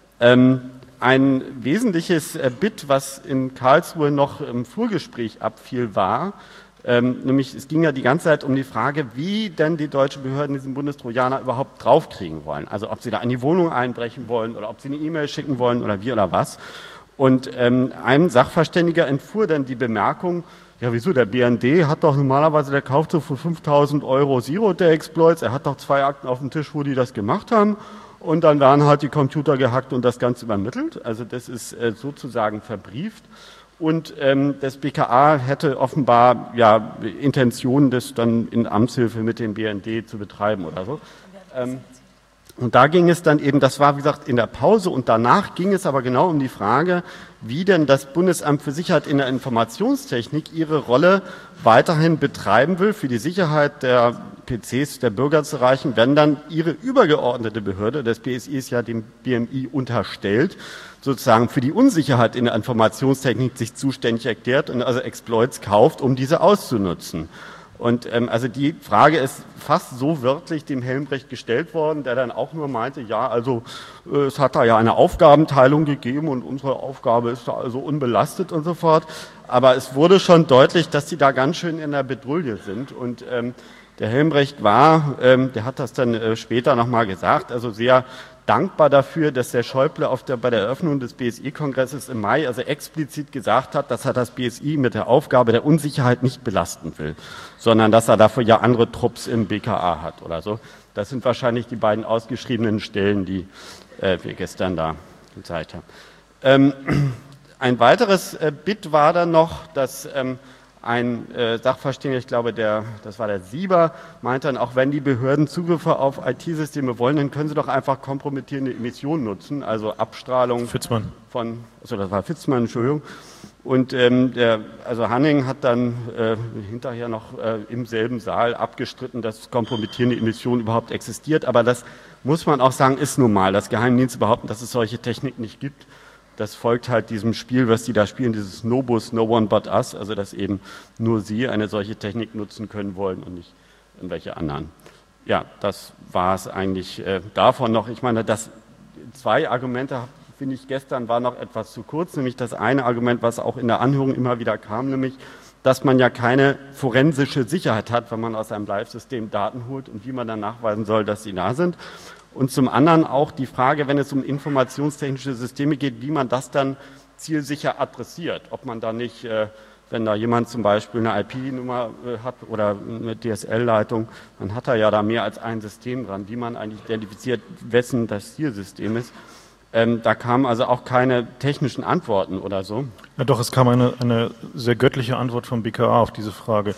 Ein wesentliches Bit, was in Karlsruhe noch im Vorgespräch abfiel, war, nämlich es ging ja die ganze Zeit um die Frage, wie denn die deutschen Behörden diesen Bundestrojaner überhaupt draufkriegen wollen. Also ob sie da in die Wohnung einbrechen wollen oder ob sie eine E-Mail schicken wollen oder wie oder was. Und ein Sachverständiger entfuhr dann die Bemerkung, ja wieso, der BND hat doch normalerweise, der kauft so für 5.000 € Zero-Day-Exploits, er hat doch 2 Akten auf dem Tisch, wo die das gemacht haben. Und dann werden halt die Computer gehackt und das Ganze übermittelt. Also das ist sozusagen verbrieft. Und das BKA hätte offenbar ja Intentionen, das dann in Amtshilfe mit dem BND zu betreiben oder so. Und da ging es dann eben, das war wie gesagt in der Pause, und danach ging es aber genau um die Frage, wie denn das Bundesamt für Sicherheit in der Informationstechnik ihre Rolle weiterhin betreiben will, für die Sicherheit der PCs der Bürger zu erreichen, wenn dann ihre übergeordnete Behörde, das BSI ist ja dem BMI unterstellt, sozusagen für die Unsicherheit in der Informationstechnik sich zuständig erklärt und also Exploits kauft, um diese auszunutzen. Und also die Frage ist fast so wörtlich dem Helmbrecht gestellt worden, der dann auch nur meinte, ja, also es hat da ja eine Aufgabenteilung gegeben und unsere Aufgabe ist da also unbelastet und so fort. Aber es wurde schon deutlich, dass die da ganz schön in der Bedrulle sind. Und der Helmbrecht war, der hat das dann später nochmal gesagt, also sehr dankbar dafür, dass der Schäuble bei der Eröffnung des BSI-Kongresses im Mai also explizit gesagt hat, dass er das BSI mit der Aufgabe der Unsicherheit nicht belasten will, sondern dass er dafür ja andere Trupps im BKA hat oder so. Das sind wahrscheinlich die beiden ausgeschriebenen Stellen, die wir gestern da gezeigt haben. Ein weiteres Bit war dann noch, dass ein Sachverständiger, ich glaube, das war der Sieber, meinte dann, auch wenn die Behörden Zugriffe auf IT-Systeme wollen, dann können sie doch einfach kompromittierende Emissionen nutzen, also Abstrahlung Fitzmann. Also das war Fitzmann, Entschuldigung. Und also Hanning hat dann hinterher noch im selben Saal abgestritten, dass kompromittierende Emission überhaupt existiert. Aber das muss man auch sagen, ist normal, dass Geheimdienste behaupten, dass es solche Technik nicht gibt. Das folgt halt diesem Spiel, was die da spielen, dieses Nobus, no one but us, also dass eben nur sie eine solche Technik nutzen können wollen und nicht irgendwelche anderen. ja, das war es eigentlich davon noch. Ich meine, das 2 Argumente, finde ich, gestern war noch etwas zu kurz, nämlich das eine Argument, was auch in der Anhörung immer wieder kam, nämlich, dass man ja keine forensische Sicherheit hat, wenn man aus einem Live-System Daten holt und wie man dann nachweisen soll, dass sie da sind. Und zum anderen auch die Frage, wenn es um informationstechnische Systeme geht, wie man das dann zielsicher adressiert. Ob man da nicht, wenn da jemand zum Beispiel eine IP-Nummer hat oder eine DSL-Leitung, dann hat er ja da mehr als ein System dran, wie man eigentlich identifiziert, wessen das Zielsystem ist. Da kamen also auch keine technischen Antworten oder so. Ja, doch, es kam eine sehr göttliche Antwort vom BKA auf diese Frage.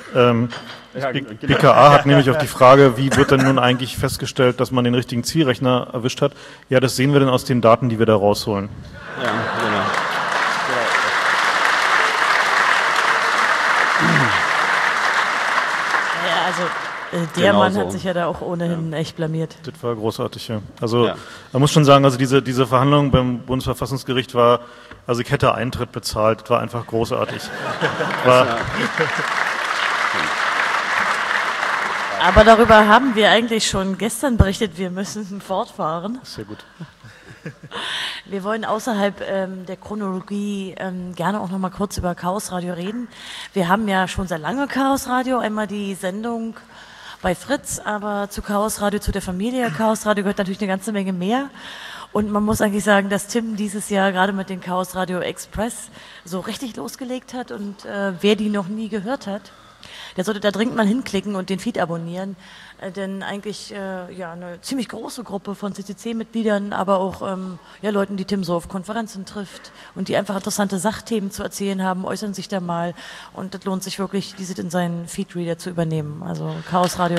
BKA hat nämlich auf die Frage, wie wird denn nun eigentlich festgestellt, dass man den richtigen Zielrechner erwischt hat? Ja, das sehen wir dann aus den Daten, die wir da rausholen. Ja, genau. Ja, also der Genau Mann so. hat sich ja da auch ohnehin echt blamiert. Das war großartig, ja. Also man muss schon sagen, also diese Verhandlung beim Bundesverfassungsgericht war, also ich hätte Eintritt bezahlt, das war einfach großartig. Aber darüber haben wir eigentlich schon gestern berichtet, wir müssen fortfahren. Sehr gut. Wir wollen außerhalb der Chronologie gerne auch noch mal kurz über Chaos Radio reden. Wir haben ja schon sehr lange Chaos Radio, einmal die Sendung bei Fritz, aber zu Chaos Radio, zu der Familie Chaos Radio gehört natürlich eine ganze Menge mehr. Und man muss eigentlich sagen, dass Tim dieses Jahr gerade mit den Chaos Radio Express so richtig losgelegt hat und wer die noch nie gehört hat, der sollte da dringend mal hinklicken und den Feed abonnieren, denn eigentlich ja eine ziemlich große Gruppe von CCC-Mitgliedern, aber auch Leuten, die Tim so auf Konferenzen trifft und die einfach interessante Sachthemen zu erzählen haben, äußern sich da mal und das lohnt sich wirklich, diese in seinen Feedreader zu übernehmen. Also Chaos Radio.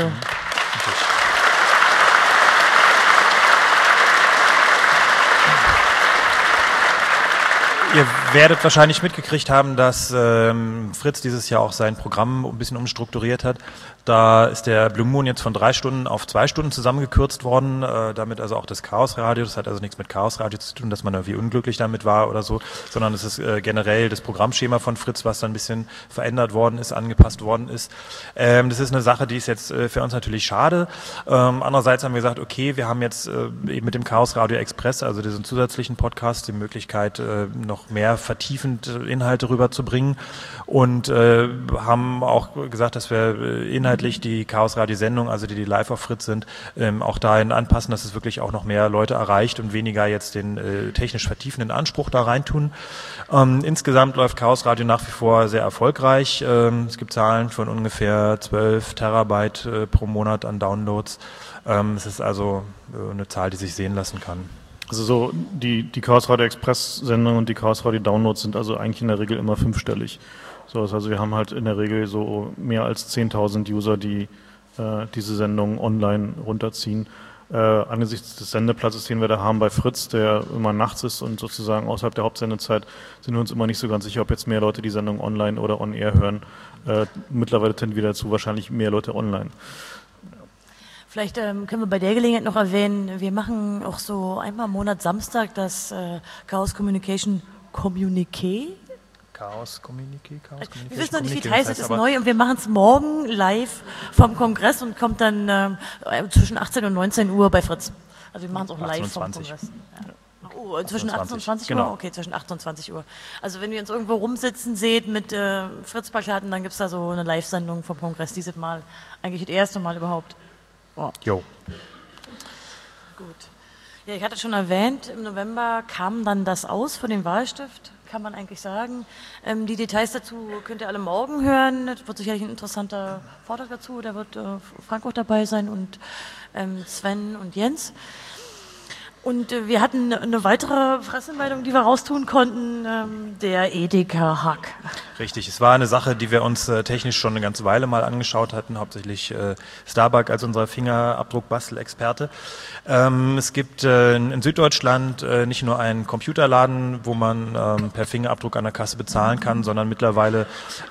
Ihr werdet wahrscheinlich mitgekriegt haben, dass Fritz dieses Jahr auch sein Programm ein bisschen umstrukturiert hat. Da ist der Blue Moon jetzt von 3 Stunden auf 2 Stunden zusammengekürzt worden, damit also auch das Chaos Radio, das hat also nichts mit Chaos Radio zu tun, dass man irgendwie unglücklich damit war oder so, sondern es ist generell das Programmschema von Fritz, was dann ein bisschen verändert worden ist, angepasst worden ist. Das ist eine Sache, die ist jetzt für uns natürlich schade. Andererseits haben wir gesagt, okay, wir haben jetzt eben mit dem Chaos Radio Express, also diesen zusätzlichen Podcast, die Möglichkeit, noch mehr vertiefend Inhalte rüberzubringen und haben auch gesagt, dass wir inhaltlich die Chaos Radio Sendung, also die live auf Fritz sind, auch dahin anpassen, dass es wirklich auch noch mehr Leute erreicht und weniger jetzt den technisch vertiefenden Anspruch da reintun. Insgesamt läuft Chaos Radio nach wie vor sehr erfolgreich. Es gibt Zahlen von ungefähr 12 Terabyte pro Monat an Downloads. Es ist also eine Zahl, die sich sehen lassen kann. Also so die Chaos Radio Express Sendung und die Chaos Radio Downloads sind also eigentlich in der Regel immer 5-stellig. So, also wir haben halt in der Regel so mehr als 10.000 User, die diese Sendung online runterziehen. Angesichts des Sendeplatzes, den wir da haben bei Fritz, der immer nachts ist und sozusagen außerhalb der Hauptsendezeit, sind wir uns immer nicht so ganz sicher, ob jetzt mehr Leute die Sendung online oder on air hören. Mittlerweile tendieren wir dazu wahrscheinlich mehr Leute online. Vielleicht können wir bei der Gelegenheit noch erwähnen, wir machen auch so einmal im Monat Samstag das Chaos Communication Communiqué. Chaos Communiqué? Wir wissen noch nicht, wie es heißt, es ist neu und wir machen es morgen live vom Kongress und kommt dann zwischen 18 und 19 Uhr bei Fritz. Also wir machen es auch live vom Kongress. Ja. Oh, zwischen 18 und 20 Uhr? Genau. Okay, zwischen 8 und 20 Uhr. Also wenn ihr uns irgendwo rumsitzen seht mit Fritz-Plakaten, dann gibt es da so eine Live-Sendung vom Kongress dieses Mal. Eigentlich das erste Mal überhaupt. Oh. Jo. Gut. Ja, ich hatte schon erwähnt, im November kam dann das aus für den Wahlstift, kann man eigentlich sagen. Die Details dazu könnt ihr alle morgen hören. Das wird sicherlich ein interessanter Vortrag dazu. Da wird Frank auch dabei sein und Sven und Jens. Und wir hatten eine weitere Pressemeldung, die wir raustun konnten, der Edeka-Hack. Richtig, es war eine Sache, die wir uns technisch schon eine ganze Weile mal angeschaut hatten, hauptsächlich Starbuck als unser Fingerabdruck-Bastel-Experte. Es gibt in Süddeutschland nicht nur einen Computerladen, wo man per Fingerabdruck an der Kasse bezahlen kann, sondern mittlerweile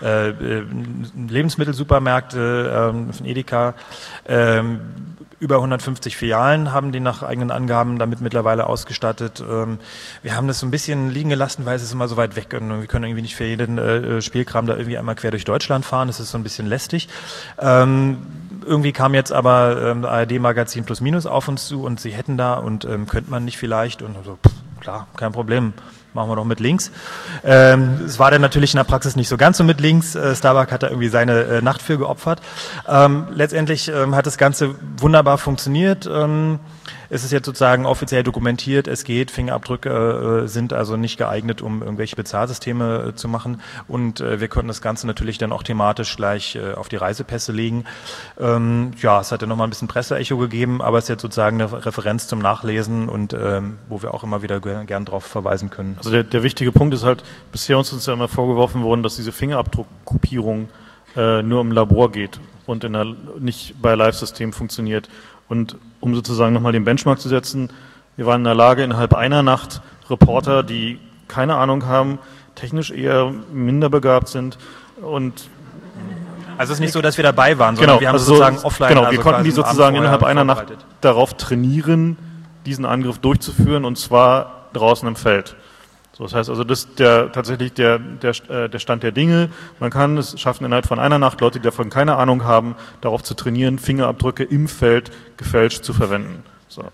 Lebensmittelsupermärkte von Edeka. Über 150 Filialen haben die nach eigenen Angaben damit mittlerweile ausgestattet. Wir haben das so ein bisschen liegen gelassen, weil es ist immer so weit weg und wir können irgendwie nicht für jeden Spielkram da irgendwie einmal quer durch Deutschland fahren. Das ist so ein bisschen lästig. Irgendwie kam jetzt aber ARD-Magazin Plus Minus auf uns zu und sie hätten da und könnte man nicht vielleicht und so, klar, kein Problem. Machen wir doch mit links. Es war dann natürlich in der Praxis nicht so ganz so mit links. Starbuck hat da irgendwie seine Nacht für geopfert. Letztendlich hat das Ganze wunderbar funktioniert. Es ist jetzt sozusagen offiziell dokumentiert, es geht, Fingerabdrücke sind also nicht geeignet, um irgendwelche Bezahlsysteme zu machen und wir konnten das Ganze natürlich dann auch thematisch gleich auf die Reisepässe legen. Ja, es hat ja nochmal ein bisschen Presseecho gegeben, aber es ist jetzt sozusagen eine Referenz zum Nachlesen und wo wir auch immer wieder gern drauf verweisen können. Also der wichtige Punkt ist halt, bisher uns ja immer vorgeworfen worden, dass diese Fingerabdruckkopierung nur im Labor geht und nicht bei Live-Systemen funktioniert. Und um sozusagen nochmal den Benchmark zu setzen, wir waren in der Lage, innerhalb einer Nacht Reporter, die keine Ahnung haben, technisch eher minder begabt sind und also es ist nicht so, dass wir dabei waren, sondern genau, wir haben also sozusagen offline. Genau, also wir konnten die sozusagen innerhalb einer Nacht darauf trainieren, diesen Angriff durchzuführen und zwar draußen im Feld. So, das heißt also, das ist tatsächlich der Stand der Dinge. Man kann es schaffen, innerhalb von einer Nacht Leute, die davon keine Ahnung haben, darauf zu trainieren, Fingerabdrücke im Feld gefälscht zu verwenden. So.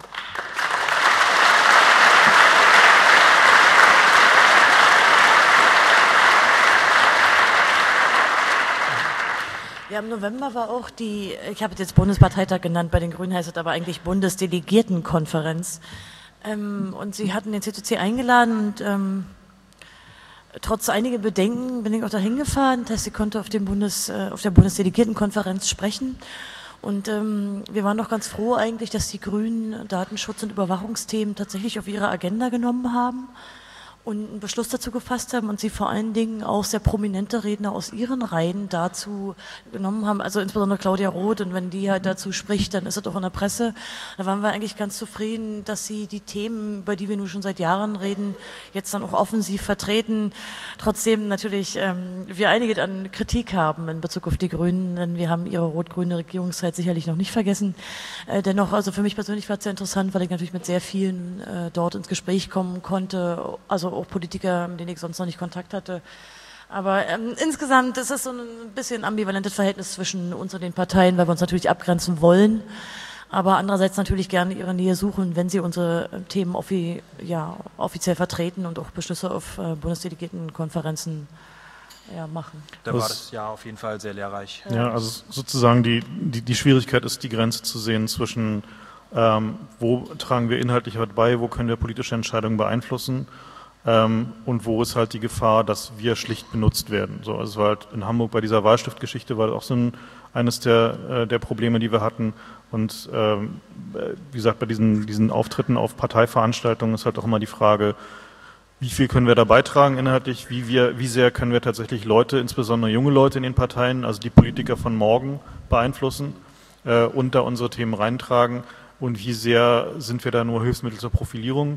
Ja, im November war auch ich habe es jetzt Bundesparteitag genannt, bei den Grünen heißt es aber eigentlich Bundesdelegiertenkonferenz. Und sie hatten den CCC eingeladen und trotz einiger Bedenken bin ich auch dahin gefahren. Das heißt, sie konnte auf der Bundesdelegiertenkonferenz sprechen. Und wir waren doch ganz froh eigentlich, dass die Grünen Datenschutz- und Überwachungsthemen tatsächlich auf ihre Agenda genommen haben und einen Beschluss dazu gefasst haben und sie vor allen Dingen auch sehr prominente Redner aus ihren Reihen dazu genommen haben, also insbesondere Claudia Roth, und wenn die halt dazu spricht, dann ist es auch in der Presse. Da waren wir eigentlich ganz zufrieden, dass sie die Themen, über die wir nun schon seit Jahren reden, jetzt dann auch offensiv vertreten. Trotzdem natürlich wir einiges an Kritik haben in Bezug auf die Grünen, denn wir haben ihre rot-grüne Regierungszeit sicherlich noch nicht vergessen. Dennoch, also für mich persönlich war es sehr interessant, weil ich natürlich mit sehr vielen dort ins Gespräch kommen konnte, also auch Politiker, mit denen ich sonst noch nicht Kontakt hatte. Aber insgesamt ist es so ein bisschen ambivalentes Verhältnis zwischen uns und den Parteien, weil wir uns natürlich abgrenzen wollen, aber andererseits natürlich gerne ihre Nähe suchen, wenn sie unsere Themen offiziell vertreten und auch Beschlüsse auf Bundesdelegiertenkonferenzen machen. Da war das Jahr auf jeden Fall sehr lehrreich. Ja, also sozusagen die Schwierigkeit ist, die Grenze zu sehen zwischen wo tragen wir inhaltlich was bei, wo können wir politische Entscheidungen beeinflussen und wo ist halt die Gefahr, dass wir schlicht benutzt werden. So, also es war halt in Hamburg bei dieser Wahlstiftgeschichte war auch so eines der Probleme, die wir hatten. Und wie gesagt, bei diesen Auftritten auf Parteiveranstaltungen ist halt auch immer die Frage, wie viel können wir da beitragen inhaltlich, wie sehr können wir tatsächlich Leute, insbesondere junge Leute in den Parteien, also die Politiker von morgen beeinflussen und da unsere Themen reintragen und wie sehr sind wir da nur Hilfsmittel zur Profilierung.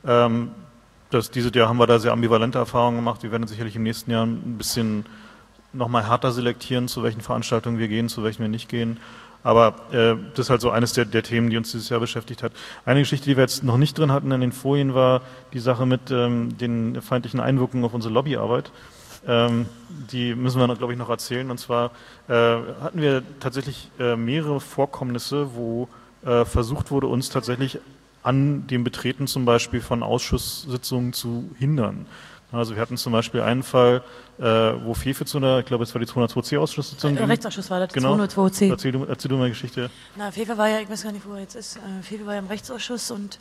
Dieses Jahr haben wir da sehr ambivalente Erfahrungen gemacht. Wir werden sicherlich im nächsten Jahr ein bisschen nochmal härter selektieren, zu welchen Veranstaltungen wir gehen, zu welchen wir nicht gehen. Aber das ist halt so eines der Themen, die uns dieses Jahr beschäftigt hat. Eine Geschichte, die wir jetzt noch nicht drin hatten in den Folien, war die Sache mit den feindlichen Einwirkungen auf unsere Lobbyarbeit. Die müssen wir, glaube ich, noch erzählen. Und zwar hatten wir tatsächlich mehrere Vorkommnisse, wo versucht wurde, uns tatsächlich an dem Betreten zum Beispiel von Ausschusssitzungen zu hindern. Also wir hatten zum Beispiel einen Fall, wo Fefe zu einer, ich glaube, es war die 202c-Ausschusssitzung. Rechtsausschuss war das, die genau. 202c. Erzähl du mal Geschichte. Na, Fefe war ja, ich weiß gar nicht, wo er jetzt ist, Fefe war ja im Rechtsausschuss und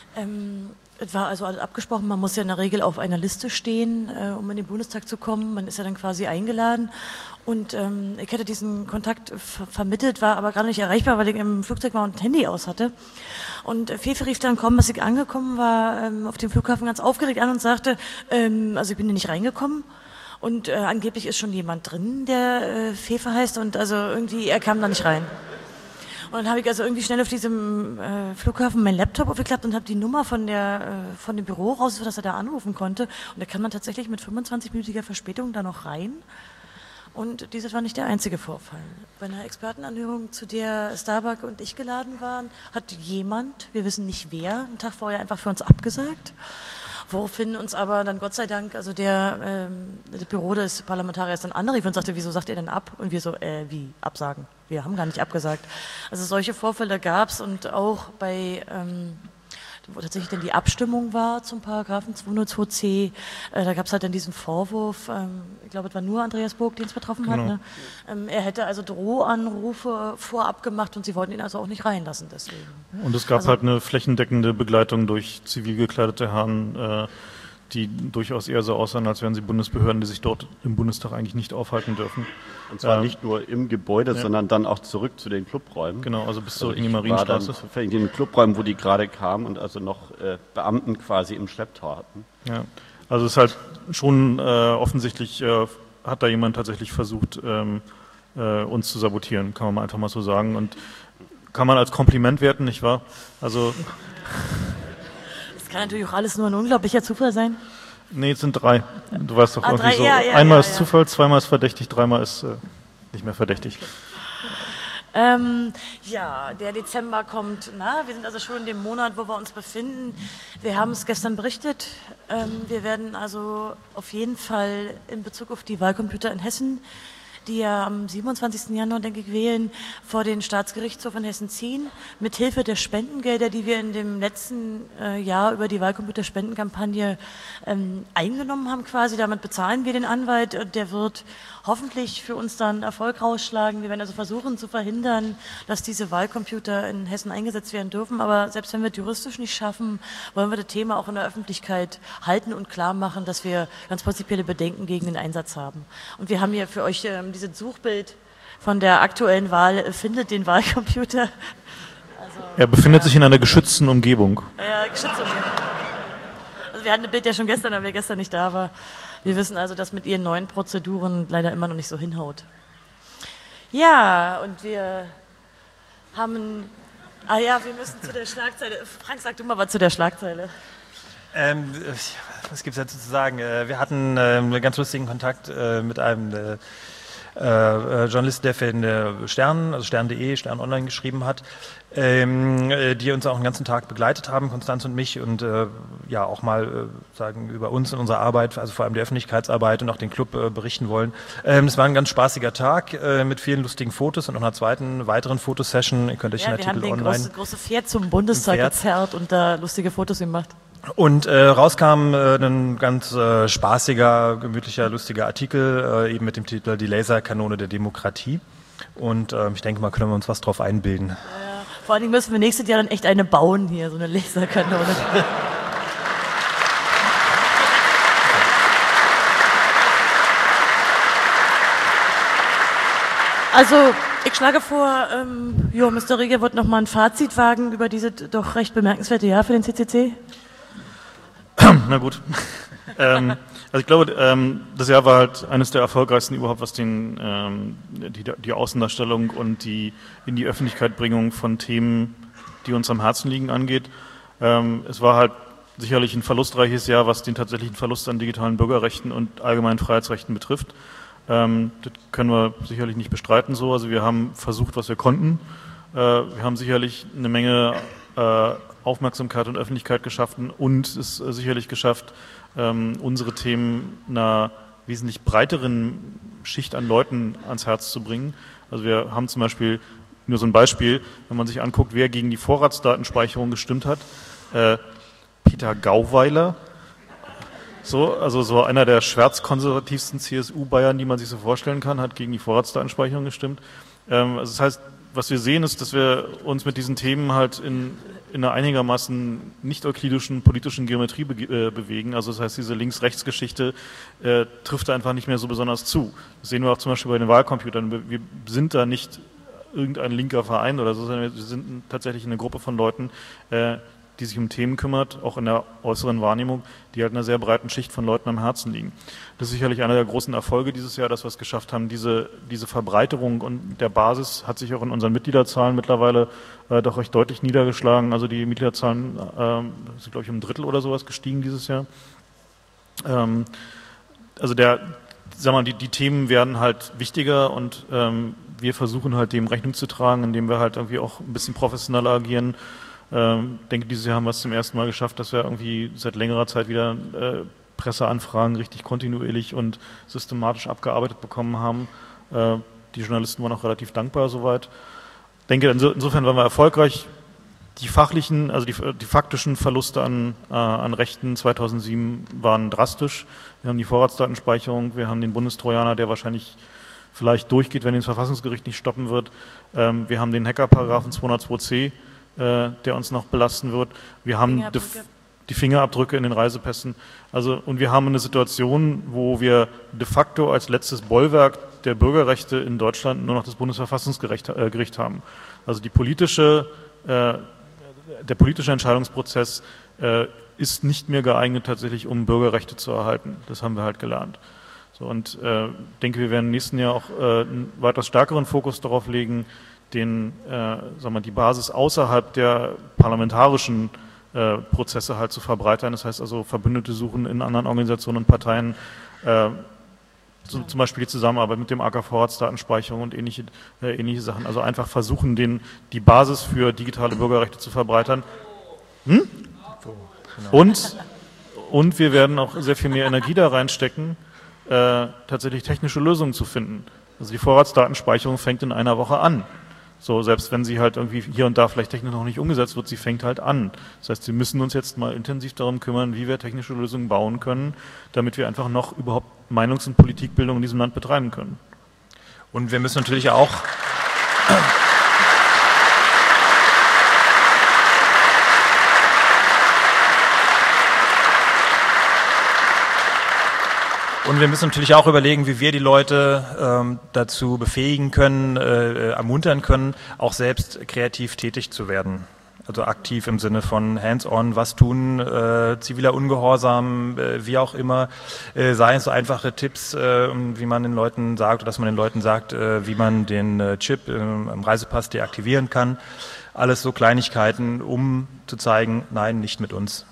es war also alles abgesprochen, man muss ja in der Regel auf einer Liste stehen, um in den Bundestag zu kommen, man ist ja dann quasi eingeladen und ich hätte diesen Kontakt vermittelt, war aber gerade nicht erreichbar, weil ich im Flugzeug war und ein Handy aus hatte. Und Fefe rief dann kaum, als ich angekommen war, auf dem Flughafen ganz aufgeregt an und sagte, also ich bin hier nicht reingekommen und angeblich ist schon jemand drin, der Fefe heißt und also irgendwie, er kam da nicht rein. Und dann habe ich also irgendwie schnell auf diesem Flughafen meinen Laptop aufgeklappt und habe die Nummer von dem Büro raus, dass er da anrufen konnte. Und da kann man tatsächlich mit 25-minütiger Verspätung da noch rein. Und dieses war nicht der einzige Vorfall. Bei einer Expertenanhörung, zu der Starbuck und ich geladen waren, hat jemand, wir wissen nicht wer, einen Tag vorher einfach für uns abgesagt. Woraufhin uns aber dann Gott sei Dank, also das Büro des Parlamentariers dann anrief und sagte, wieso sagt ihr denn ab? Und wir so, wie, absagen? Wir haben gar nicht abgesagt. Also solche Vorfälle gab es und auch bei, wo tatsächlich dann die Abstimmung war zum Paragraphen 202c, da gab es halt dann diesen Vorwurf, ich glaube, es war nur Andreas Burg, den es betroffen hat, ne? Er hätte also Drohanrufe vorab gemacht und sie wollten ihn also auch nicht reinlassen deswegen. Und es gab halt eine flächendeckende Begleitung durch zivil gekleidete Herren, die durchaus eher so aussahen, als wären sie Bundesbehörden, die sich dort im Bundestag eigentlich nicht aufhalten dürfen. Und zwar nicht nur im Gebäude, sondern dann auch zurück zu den Clubräumen. Genau, also bis zurück in die Ich war Marienstraße. dann zufällig in den Clubräumen, wo die gerade kamen und also noch Beamten quasi im Schlepptau hatten. Ja, also es ist halt schon offensichtlich, hat da jemand tatsächlich versucht, uns zu sabotieren, kann man mal einfach mal so sagen. Und kann man als Kompliment werten, nicht wahr? Also Das kann natürlich auch alles nur ein unglaublicher Zufall sein. nee, es sind 3. Du weißt doch irgendwie 3, so. ja, Einmal ja, ist Zufall, zweimal ist verdächtig, dreimal ist nicht mehr verdächtig. Ja, der Dezember kommt, wir sind also schon in dem Monat, wo wir uns befinden. Wir haben es gestern berichtet. Wir werden also auf jeden Fall in Bezug auf die Wahlcomputer in Hessen, die ja am 27. Januar, denke ich, wählen, vor den Staatsgerichtshof in Hessen ziehen, mit Hilfe der Spendengelder, die wir in dem letzten Jahr über die Wahlcomputer-Spendenkampagne eingenommen haben quasi. Damit bezahlen wir den Anwalt und der wird hoffentlich für uns dann Erfolg rausschlagen. Wir werden also versuchen zu verhindern, dass diese Wahlcomputer in Hessen eingesetzt werden dürfen. Aber selbst wenn wir es juristisch nicht schaffen, wollen wir das Thema auch in der Öffentlichkeit halten und klar machen, dass wir ganz prinzipielle Bedenken gegen den Einsatz haben. Und wir haben hier für euch dieses Suchbild von der aktuellen Wahl, findet den Wahlcomputer. Also, Er befindet sich in einer geschützten Umgebung. geschützt. Also wir hatten das Bild ja schon gestern, aber wir gestern nicht da war. Wir wissen also, dass mit ihren neuen Prozeduren leider immer noch nicht so hinhaut. Ja, und wir haben... wir müssen zu der Schlagzeile. Frank, sag du mal was zu der Schlagzeile. Was gibt es dazu zu sagen? Wir hatten einen ganz lustigen Kontakt mit einem Journalist, der für den Stern, also Stern.de, Stern Online geschrieben hat, die uns auch den ganzen Tag begleitet haben, Konstanz und mich, und ja auch mal sagen über uns und unsere Arbeit, also vor allem die Öffentlichkeitsarbeit und auch den Club berichten wollen. Es war ein ganz spaßiger Tag mit vielen lustigen Fotos und noch einer weiteren Fotosession. Ihr könnt euch den Artikel online. Wir haben den große Pferd zum Bundestag gezerrt und da lustige Fotos gemacht. Und rauskam ein ganz spaßiger, gemütlicher, lustiger Artikel, eben mit dem Titel Die Laserkanone der Demokratie. Und ich denke mal, können wir uns was drauf einbilden. Ja, vor allen Dingen müssen wir nächstes Jahr dann echt eine bauen hier, so eine Laserkanone. Also, ich schlage vor, Mr. Rieger wird nochmal ein Fazit wagen über diese doch recht bemerkenswerte Jahr für den CCC. Na gut. Also ich glaube, das Jahr war halt eines der erfolgreichsten überhaupt, was die Außendarstellung und die in die Öffentlichkeit Bringung von Themen, die uns am Herzen liegen, angeht. Es war halt sicherlich ein verlustreiches Jahr, was den tatsächlichen Verlust an digitalen Bürgerrechten und allgemeinen Freiheitsrechten betrifft. Das können wir sicherlich nicht bestreiten so. Also wir haben versucht, was wir konnten. Wir haben sicherlich eine Menge Aufmerksamkeit und Öffentlichkeit geschaffen und es sicherlich geschafft, unsere Themen einer wesentlich breiteren Schicht an Leuten ans Herz zu bringen. Also wir haben zum Beispiel, nur so ein Beispiel, wenn man sich anguckt, wer gegen die Vorratsdatenspeicherung gestimmt hat, Peter Gauweiler, also so einer der schwärzkonservativsten CSU-Bayern, die man sich so vorstellen kann, hat gegen die Vorratsdatenspeicherung gestimmt. Also das heißt, was wir sehen, ist, dass wir uns mit diesen Themen halt in einer einigermaßen nicht-euklidischen politischen Geometrie bewegen. Also das heißt, diese Links-Rechts-Geschichte trifft da einfach nicht mehr so besonders zu. Das sehen wir auch zum Beispiel bei den Wahlcomputern. Wir sind da nicht irgendein linker Verein oder so, sondern wir sind tatsächlich eine Gruppe von Leuten, die sich um Themen kümmert, auch in der äußeren Wahrnehmung, die halt einer sehr breiten Schicht von Leuten am Herzen liegen. Das ist sicherlich einer der großen Erfolge dieses Jahr, dass wir es geschafft haben, diese Verbreiterung und der Basis hat sich auch in unseren Mitgliederzahlen mittlerweile doch recht deutlich niedergeschlagen. Also die Mitgliederzahlen sind, glaube ich, um ein Drittel oder sowas gestiegen dieses Jahr. Also die Themen werden halt wichtiger und wir versuchen halt dem Rechnung zu tragen, indem wir halt irgendwie auch ein bisschen professioneller agieren. Denke, dieses Jahr haben wir es zum ersten Mal geschafft, dass wir irgendwie seit längerer Zeit wieder Presseanfragen richtig kontinuierlich und systematisch abgearbeitet bekommen haben. Die Journalisten waren auch relativ dankbar soweit. Denke, insofern waren wir erfolgreich. Die fachlichen, also die faktischen Verluste an Rechten 2007 waren drastisch. Wir haben die Vorratsdatenspeicherung, wir haben den Bundestrojaner, der wahrscheinlich vielleicht durchgeht, wenn das Verfassungsgericht nicht stoppen wird. Wir haben den Hackerparagraphen 202c, der uns noch belasten wird. Wir haben die Fingerabdrücke in den Reisepässen. Also, und wir haben eine Situation, wo wir de facto als letztes Bollwerk der Bürgerrechte in Deutschland nur noch das Bundesverfassungsgericht haben. Also der politische Entscheidungsprozess ist nicht mehr geeignet tatsächlich, um Bürgerrechte zu erhalten. Das haben wir halt gelernt. So, und denke, wir werden im nächsten Jahr auch einen weitaus stärkeren Fokus darauf legen, die Basis außerhalb der parlamentarischen Prozesse halt zu verbreitern. Das heißt also Verbündete suchen in anderen Organisationen und Parteien, zum Beispiel die Zusammenarbeit mit dem AK Vorratsdatenspeicherung und ähnliche Sachen. Also einfach versuchen, die Basis für digitale Bürgerrechte zu verbreitern. Und wir werden auch sehr viel mehr Energie da reinstecken, tatsächlich technische Lösungen zu finden. Also die Vorratsdatenspeicherung fängt in einer Woche an. So, selbst wenn sie halt irgendwie hier und da vielleicht technisch noch nicht umgesetzt wird, sie fängt halt an. Das heißt, wir müssen uns jetzt mal intensiv darum kümmern, wie wir technische Lösungen bauen können, damit wir einfach noch überhaupt Meinungs- und Politikbildung in diesem Land betreiben können. Und wir müssen natürlich auch überlegen, wie wir die Leute dazu befähigen können, ermuntern können, auch selbst kreativ tätig zu werden. Also aktiv im Sinne von hands-on, was tun, ziviler Ungehorsam, wie auch immer, seien es so einfache Tipps, wie man den Leuten sagt, oder dass man den Leuten sagt, wie man den Chip im Reisepass deaktivieren kann. Alles so Kleinigkeiten, um zu zeigen, nein, nicht mit uns.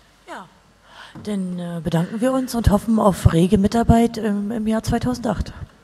Dann bedanken wir uns und hoffen auf rege Mitarbeit im Jahr 2008.